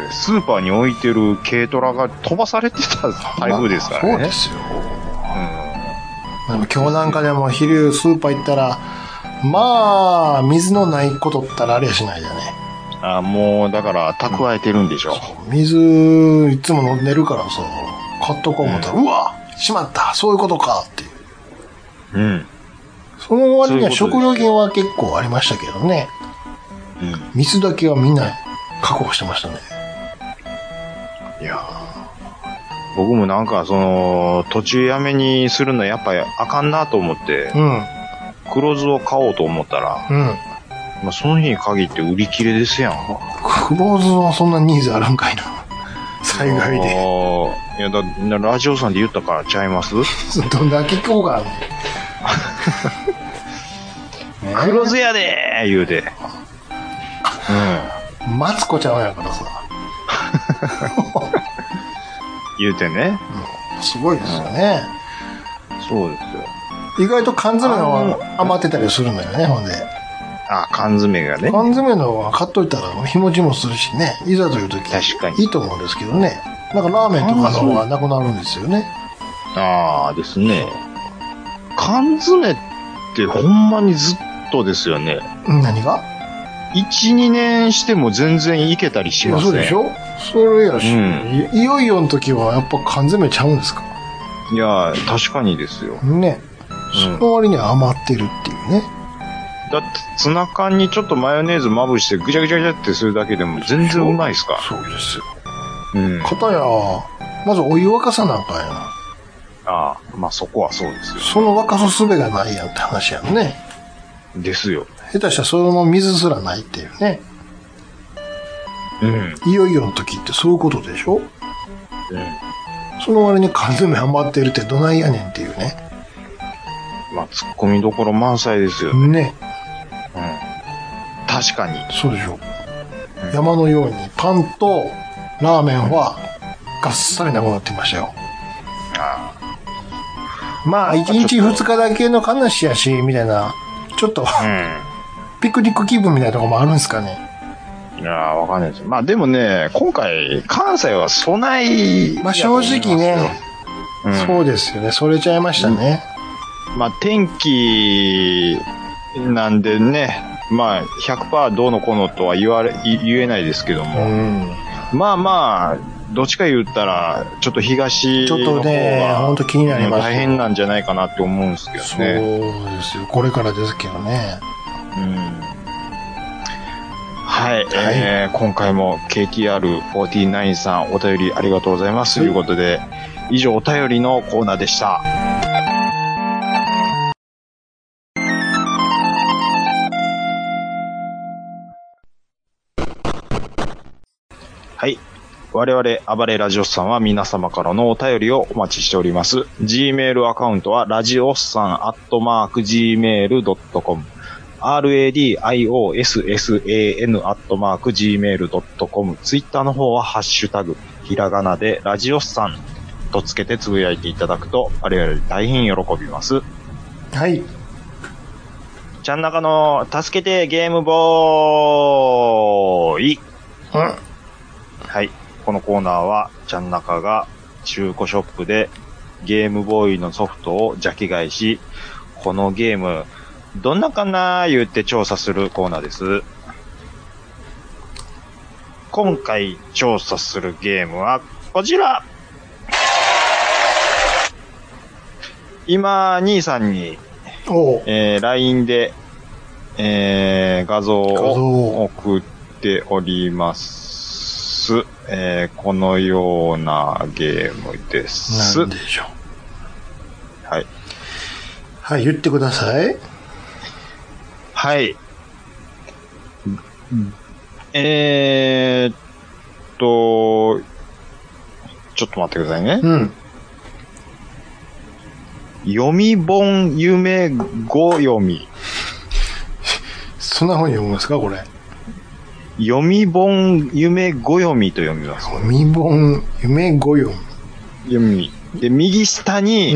スーパーに置いてる軽トラが飛ばされてた台風ですからね。 そうですよ。うん。でも今日なんかでも昼スーパー行ったら、まあ、水のないことったらあれやしないじゃね。 あ、もう、だから、蓄えてるんでしょ。 うん、水、いつも飲んでるからさ、買っとこう思ったら、うん、うわしまったそういうことかっていう。 うん。 その割には食料品は結構ありましたけどね。うん。水だけはみんな確保してましたね。 いやー、僕もなんか、その、途中やめにするのやっぱりあかんなと思って、うん。黒酢を買おうと思ったら、うん。まあ、その日に限って売り切れですやん。 黒酢はそんなニーズあるんかいな。災害で。 いやだ、ラジオさんで言ったからちゃいます？ どんだけ聞こうか。 黒酢やでー言うて。 うん。マツコちゃんやからさ。 言うてね、 うん。すごいですよね。 そうですよ。意外と缶詰が余ってたりするのよね、ほんで。 あ、缶詰がね。 缶詰のは買っといたら日持ちもするしね。いざという時確かにいいと思うんですけどね。なんかラーメンとかの方がなくなるんですよね。 ああですね。缶詰ってほんまにずっとですよね。 何が ? いち、にねんしても全然いけたりしますね。 そうでしょそれやし、うん、いよいよの時はやっぱ缶詰ちゃうんですか？ いや、確かにですよ。 ね。その割には余ってるっていうね。 だってツナ缶にちょっとマヨネーズまぶしてぐちゃぐちゃぐちゃってするだけでも全然うまいですか？ そうですよ。 うん。 かたや、まずお湯沸かさなんかやな。 ああ、まあそこはそうですよ。 その沸かす術がないやんって話やんね。 ですよ。 下手したらその水すらないっていうね。うん。いよいよの時ってそういうことでしょ？うん。その割に缶詰余ってるってどないやねんっていうね。 まあ、突っ込みどころ満載ですよね。 ね。 うん。確かに。 そうでしょ。うん、山のようにパンとラーメンはがっさりなくなってましたよ。ああ。まあ、いちにちふつかだけの話やし、みたいな、ちょっと、うん、ピクニック気分みたいなとこもあるんですかね。 いやー、わかんないです。まあでもね、今回、関西は備え、 まあ正直ね、うん、そうですよね。それちゃいましたね。 うん、まあ天気なんでね、まあ ひゃくパーセント どうのこうのとは言われ、言えないですけども、うん、まあまあ、どっちか言ったら、ちょっと東の方が、ちょっとね、 本当気になります。 大変なんじゃないかなって思うんですけどね。そうですよ。これからですけどね。 うん。はい、はい、えー、今回も ケーティーアールよんじゅうきゅう さんお便りありがとうございます。ということで、以上お便りのコーナーでした。はい。我々、暴れラジオスさんは皆様からのお便りをお待ちしております。Gmail アカウントは、ラジオスさんアットマーク ジーメールドットコム。ラディオスサン アットマーク ジーメールドットコム。ツイッターの方は、ハッシュタグ、ひらがなで、ラジオスさんとつけてつぶやいていただくと、我々大変喜びます。 はい。 ちゃん中の、助けてゲームボーイ。 うん。 はい。このコーナーは、ちゃん中が中古ショップでゲームボーイのソフトを邪気買いし、このゲーム、どんなかなー言って調査するコーナーです。今回調査するゲームはこちら。今、兄さんに、えー、ライン で、えー、画像を送っております。えー、このようなゲームです。 なんでしょう。はい。 はい、言ってください。 はい。 えーっと、ちょっと待ってくださいね。 うん。 読み本夢ご読み。 そんな本読むんですか、これ。 読み本夢ご読みと読みます。 読み本夢ご読読み。で、右下に、 み。うん。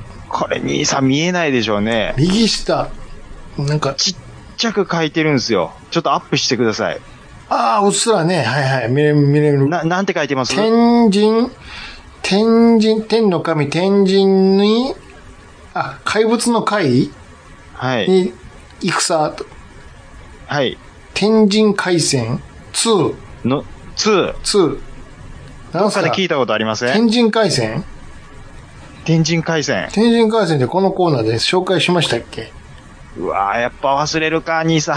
これ兄さん見えないでしょうね。 右下。なんか、 ちっちゃく書いてるんですよ。ちょっとアップしてください。 ああ、うっすらね。はいはい。見れる、見れる。 な、なんて書いてます？ 天神、天神、天の神、天神に、あ、怪物の怪はい。 に、戦、 はい。 天神回戦に、 の、に。 に。なんすかどっかで聞いたことありません？ 天神回戦天神回戦。 天神回戦でこのコーナーで紹介しましたっけ？ うわぁ、やっぱ忘れるか、兄さん。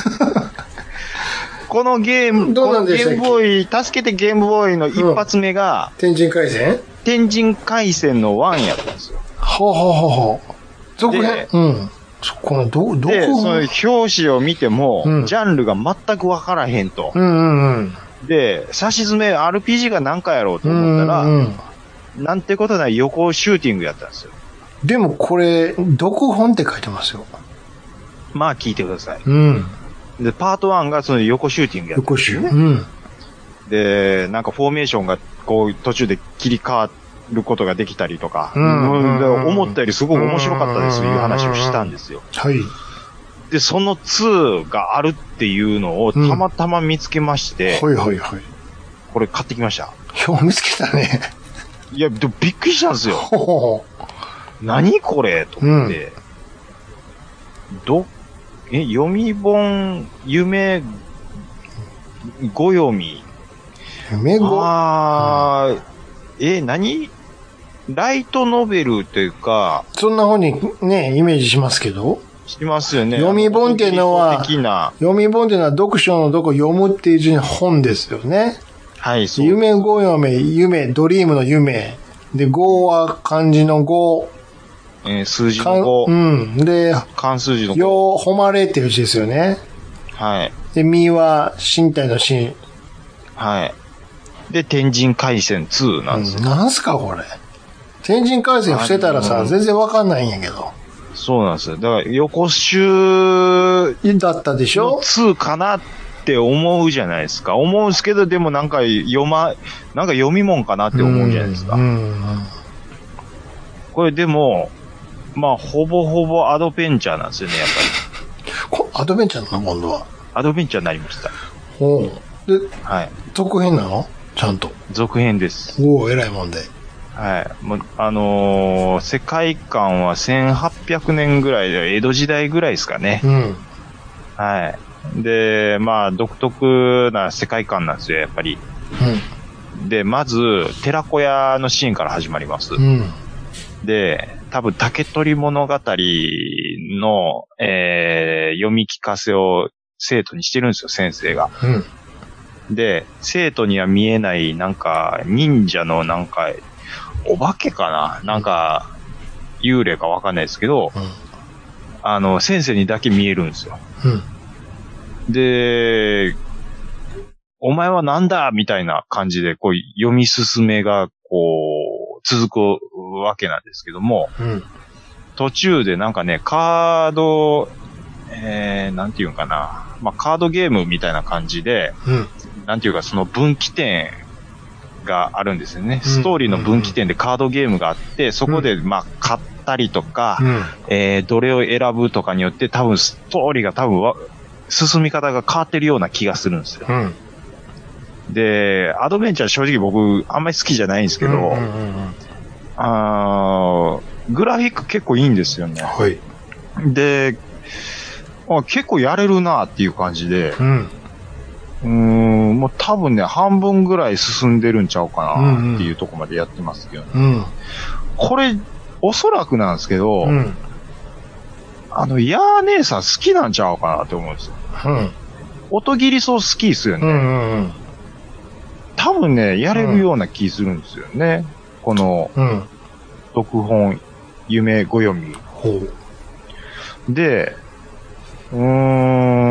このゲーム、 どうこのゲなんでしたっけームボーイ、助けてゲームボーイの一発目が、 天神回戦天神回戦のワンやったんですよ。 ほうほうほうほう。続編でうん。そこの、ど、どこで、その表紙を見ても、 うんジャンルが全くわからへんと。 うんうんうん。 で、差し詰め アールピージー が何かやろうと思ったら、 うんうんうん、 なんてことない横シューティングやったんですよ。 でもこれ、読本って書いてますよ。 まあ聞いてください。 うん。 で、パートワンがその横シューティングやったん横集。 ですよね。 うん。 で、なんかフォーメーションがこう途中で切り替わることができたりとか、 うんで思ったよりすごく面白かったですという話をしたんですよ。 はい。 で、そのにがあるっていうのをたまたま見つけまして、 はいはいはい。 これ買ってきました。 よう見つけたね。 いや、でもびっくりしたんですよ。 ほほほ。 何これと思って。ど、え、読み本、夢、ご読み。 夢ご。 あー、え、何ライトノベルというか、 そんな本にね、イメージしますけど。 しますよね。 読み本っていうのは的な。 読み本っていうのは読書の読読むっていう字に本ですよね。 はい、そう。 夢ご読め、夢、ドリームの夢。で、ごは漢字のご。 えー数字かんのご、 うん。で、 漢数字のご。 よ、誉れっていう字ですよね。 はい。 で、みは身体の身。 はい。で、天神回線になんですよ。 うん、なんすかこれ。天神回線伏せたらさ、 あのー全然わかんないんやけど。 そうなんですよ。だから、横集だったでしょにかなって思うじゃないですか。思うんですけど、でもなんか読ま、なんか読み物かなって思うじゃないですか。 うんうんこれでも、まあ、ほぼほぼアドベンチャーなんですよね、やっぱり。 こアドベンチャーなの今度は。 アドベンチャーになりました。 おうで、 はい。 続編なのちゃんと。 続編です。 おお偉いもんで。 はい。もう、あのー世界観はせんはっぴゃくねんぐらいで、江戸時代ぐらいですかね。 うん。 はい。で、まあ、独特な世界観なんですよ、やっぱり。で、まず、寺子屋のシーンから始まります。 うん。うん。 で、多分、竹取物語の、えー、読み聞かせを生徒にしてるんですよ、先生が。 うん。 で、生徒には見えない、なんか、忍者のなんか、お化けかななんか、幽霊かわかんないですけど、あの、先生にだけ見えるんですよ。 うん。 で、お前はなんだみたいな感じで、こう、読み進めが、こう、続くわけなんですけども、 うん。 途中でなんかね、カード、えー、なんていうんかな。まあ、カードゲームみたいな感じで、 うん。 なんていうか、その分岐点があるんですよね。ストーリーの分岐点でカードゲームがあって、そこで、まあ、買ったりとか、 うん。 えー、どれを選ぶとかによって多分ストーリーが多分わ進み方が変わってるような気がするんですよ。 うん。 で、アドベンチャー正直僕あんまり好きじゃないんですけど、 うんうんうんうんあーグラフィック結構いいんですよね。 はい。 で、あ結構やれるなっていう感じで、 うん。 うーん、もう多分ね、半分ぐらい進んでるんちゃうかなっていうところまでやってますけどね。 うん。 これ、おそらくなんですけど、 うん。 あの、ヤー姉さん好きなんちゃうかなって思うんですよ。 うん。 音切りそう好きですよね。 うんうんうん。 多分ね、やれるような気するんですよね。この、 うん。 読本、夢ご読み。 ほう。 で、うーん、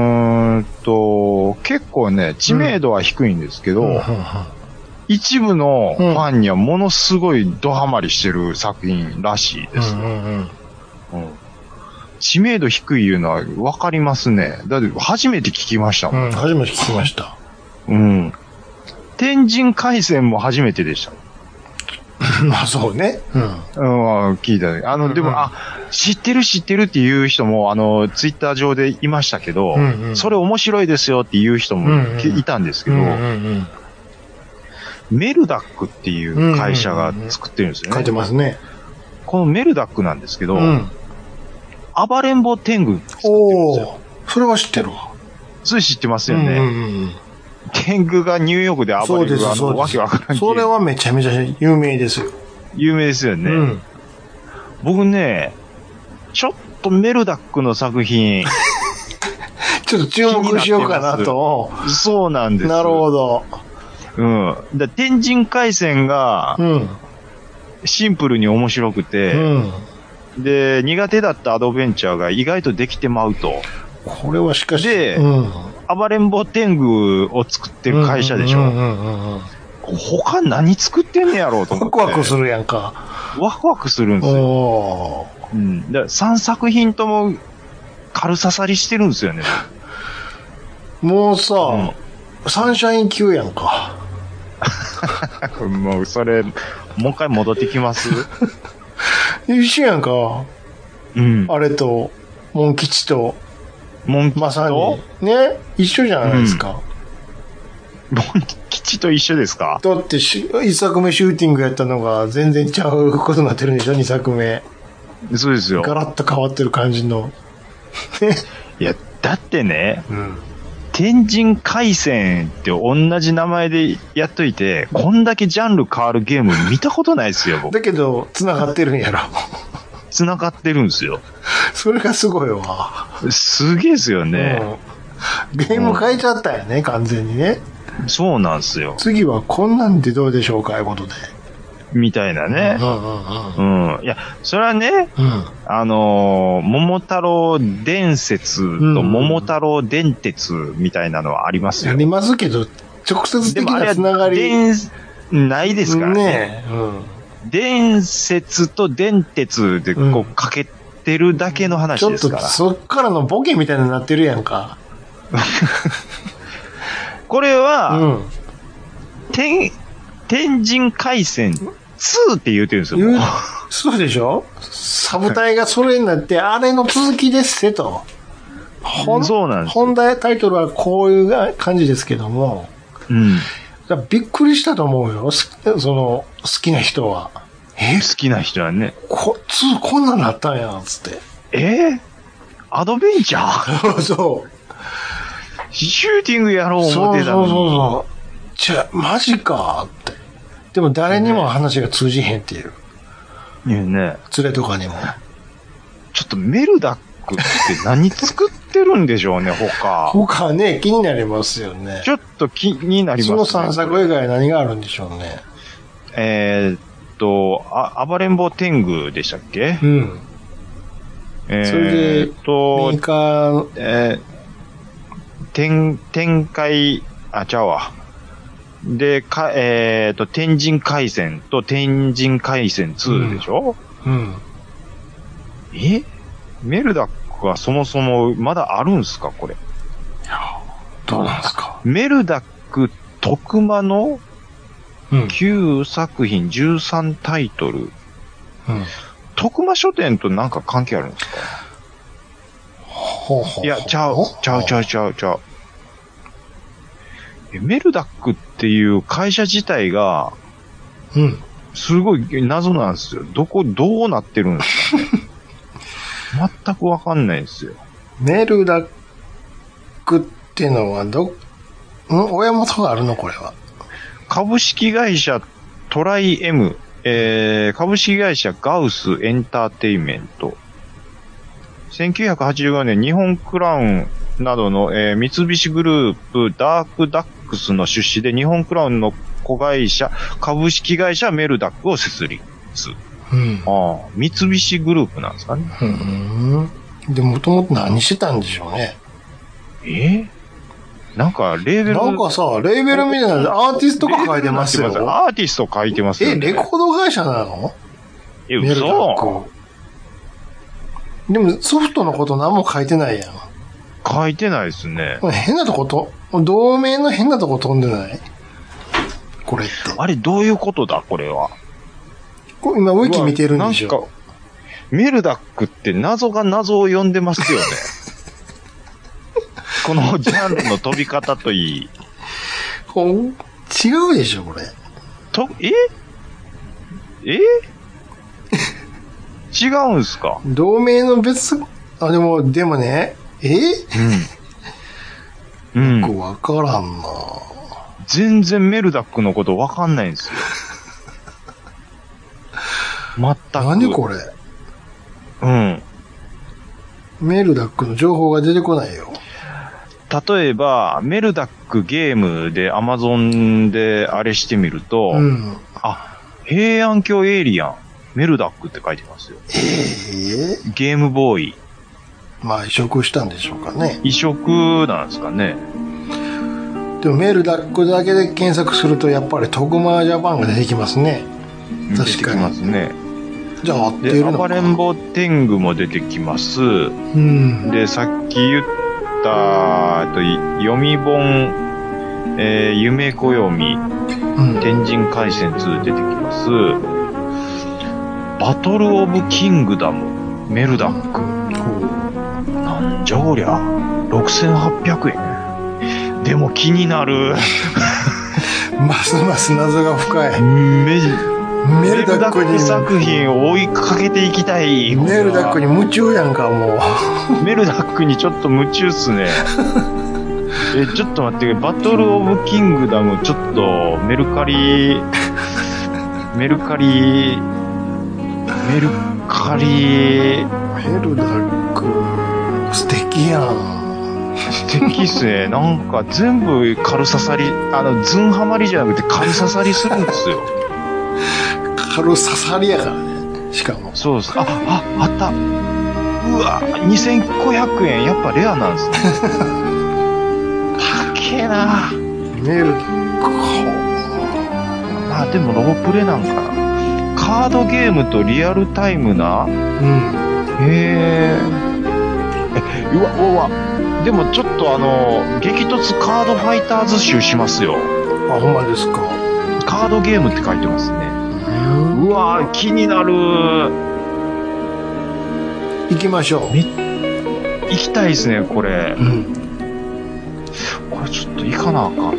ーんと、結構ね、知名度は低いんですけど、 うんうんうん、 一部のファンにはものすごいドハマりしてる作品らしいです。 うんうんうんうん、知名度低いいうのは分かりますね。だって初めて聞きましたもん。 うん、初めて聞きました。 うん。天神回線も初めてでした。 まあそうね。うん。 うん、聞いた。あの、でも、うんうん、あ、知ってる知ってるっていう人も、あの、ツイッター上でいましたけど、うんうん、それ面白いですよっていう人もいたんですけど、うんうんうん、メルダックっていう会社が作ってるんですよね。 書いてますね。 このメルダックなんですけど、うん、暴れん坊天狗作ってるんですよ。 それは知ってるわ。 それ知ってますよね。うんうんうん、天狗がニューヨークで暴れるあのわけわからん。 それはめちゃめちゃ有名ですよ。 有名ですよね。うん、僕ね、ちょっとメルダックの作品、 ちょっと注目しようかなと。 そうなんです。 なるほど。 うん。だ天神回線が、シンプルに面白くて、うん、で、苦手だったアドベンチャーが意外とできてまうと。 これはしかし。 で、うん、暴れん坊天狗を作ってる会社でしょ。他何作ってんねやろうと思って。 ワクワクするやんか。 ワクワクするんですよ。うん、ださんさく品とも軽刺さりしてるんですよね。 もうさ、うん、サンシャイン級やんか。 もうそれ、もう一回戻ってきます一緒やんか。うん。あれと、モン吉と、 モン吉とまさに。ね一緒じゃないですか。 うん、モン吉と一緒ですか？ だってし、一作目シューティングやったのが全然ちゃうことになってるんでしょ？二作目。 そうですよ。 ガラッと変わってる感じの。 いや、だってね、うん、天神回線って同じ名前でやっといて、こんだけジャンル変わるゲーム見たことないですよ、僕。 だけど、繋がってるんやろ。 繋がってるんですよ。 それがすごいわ。 すげえですよね、 うん。ゲーム変えちゃったよね、うん、完全にね。 そうなんですよ。 次はこんなんでどうでしょうか、いうことで。 みたいなね。うんうんうん。うん。いや、それはね、うん、あのー、桃太郎伝説と桃太郎電鉄みたいなのはありますよ。 ありますけど、直接的なつながり。 伝、ないですからね。ねうん、伝説と電鉄でこうかけてるだけの話ですから。 ちょっとそっからのボケみたいになってるやんか。 これは、うん、天、天神回線ツーって言うてるんですよ。 そうでしょ？サブタイがそれになって、あれの続きですってと。 そうなんです。 本題タイトルはこういう感じですけども。うん。だびっくりしたと思うよ。その、好きな人は。 え好きな人はね。 こ、ツーこんなんなったんや、つって。 えー、アドベンチャーそう。 シューティングやろう思ってたのに。そうそうそうそう。 じゃあ、マジかって。でも誰にも話が通じへんっていう。 いやね。 連れとかにも。 ちょっとメルダックって何作ってるんでしょうね、他。 他ね、気になりますよね。 ちょっと気になりますね。 そのさんさく以外何があるんでしょうね。 えー、っと、あ、暴れん坊天狗でしたっけ？うん。えー、それで、と、メーカー、えー、展、展開、あ、ちゃうわ。で、か、えっ、ー、と、天神回線と天神回線ツーでしょ？うん。うん、え？メルダックはそもそもまだあるんすかこれ。いや、どうなんすか？ メルダック特マのきゅうさく品じゅうさんタイトル。うん。特マ書店となんか関係あるんですか？ほうほうほう。いや、ちゃう、ちゃうちゃうちゃうちゃう。メルダックっていう会社自体が、うん。すごい謎なんですよ。どこ、どうなってるんですかね。全くわかんないですよ。 メルダックってのはど、ん親元があるのこれは。 株式会社トライ M、えー、株式会社ガウスエンターテイメント。せんきゅうひゃくはちじゅうごねん日本クラウンなどの、えー、三菱グループダークダックスの出資で日本クラウンの子会社株式会社メルダックを設立。うん、ああ、三菱グループなんですかね。 うん。で、もともと何してたんでしょうね。 えなんか、レーベル。 なんかさ、レーベルみたいなアーティストが書いてますよ。 アーティスト書いてますよ、ね。 え、レコード会社なの？ え、 メルダッ嘘？ でもソフトのこと何も書いてないやん。 書いてないですね。 変なとこと、同名の変なとこ飛んでない？これって。 あれ、どういうことだ、これは。 こ今、ウィキ見てるんでしょ。 なんか、メルダックって謎が謎を呼んでますよね。このジャンルの飛び方といい。 ほん、違うでしょ、これ。 と、ええ違うんすか？ 同名の別、あ、でも、でもね、えうん。うん。 よくわからんな。 全然メルダックのことわかんないんですよ。全く。 何これ？ うん。 メルダックの情報が出てこないよ。 例えば、メルダックゲームで Amazon であれしてみると、 うん。 あ、平安京エイリアン、メルダックって書いてますよ。 ええー、 ゲームボーイ。 まあ移植したんでしょうかね。 移植なんですかね。 でもメルダックだけで検索するとやっぱりトグマジャパンが出てきますね。確かに。出てきますね。 じゃあ合ってるのか。 暴れん坊天狗も出てきます。うん。で、さっき言った、と読み本、えー、夢暦、うん、天神回戦ツー出てきます。バトルオブキングダム、メルダック。なんじゃこりゃ、ろくせんはっぴゃくえん。でも気になる。 ますます謎が深い。 メメルダックに作品を追いかけていきたい。 メルダックに夢中やんか、もう。メルダックにちょっと夢中っすね。え、ちょっと待って、バトルオブキングダム、ちょっと、メルカリ、メルカリ、メルカリ、 メルダック、素敵やん。 素敵っすね。なんか全部軽刺さり、あの、ズンハマりじゃなくて軽刺さりするんですよ。 軽刺さりやからね。しかも。 そうです。あ、あ、あった。うわ、にせんごひゃくえん。やっぱレアなんですね。高えな。 メルコ。 まあでもロープレなんかな。カードゲームとリアルタイムな。うん。へえ。え、うわ、うわ。でもちょっとあの、激突カードファイターズ集しますよ。 あ、ほんまですか。 カードゲームって書いてますね。うわー、気になる。 行きましょう。 行きたいですね、これ。うん。これちょっと行かなあかんな。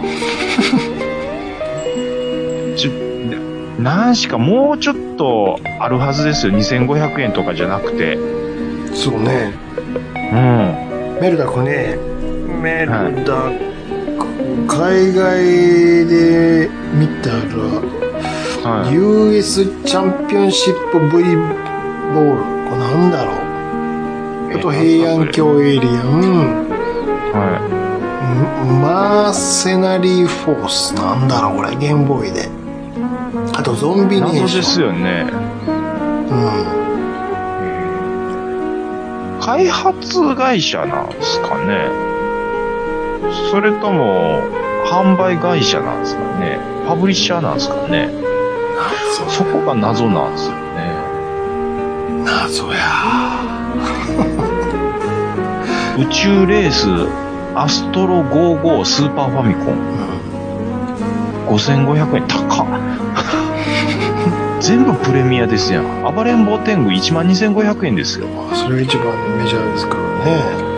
ちょ、なんしかもうちょっとあるはずですよ。にせんごひゃくえんとかじゃなくて。 そうね。 うん。 メルダックね。メルダック、はい、海外で見たら、はい、ユーエス チャンピオンシップ V ボール。これなんだろう。あと平安京エイリアン。はい。マーセナリーフォース。なんだろうこれ。ゲームボーイで。あとゾンビネーション。 謎ですよね。 うん。 開発会社なんですかね。それとも、販売会社なんですかね。パブリッシャーなんですかね。そこが謎なんですよね。 謎や。 宇宙レース、アストロごじゅうごスーパーファミコン。うん、ごせんごひゃくえん高っ。全部プレミアですやん。暴れん坊天狗いちまんにせんごひゃくえんですよ。 それが一番メジャーですからね。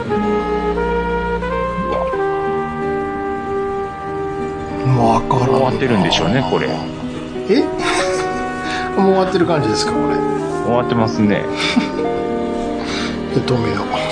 もうわからん。 終わってるんでしょうね、これ。 えもう終わってる感じですか、これ。 終わってますね。 で、止めよう。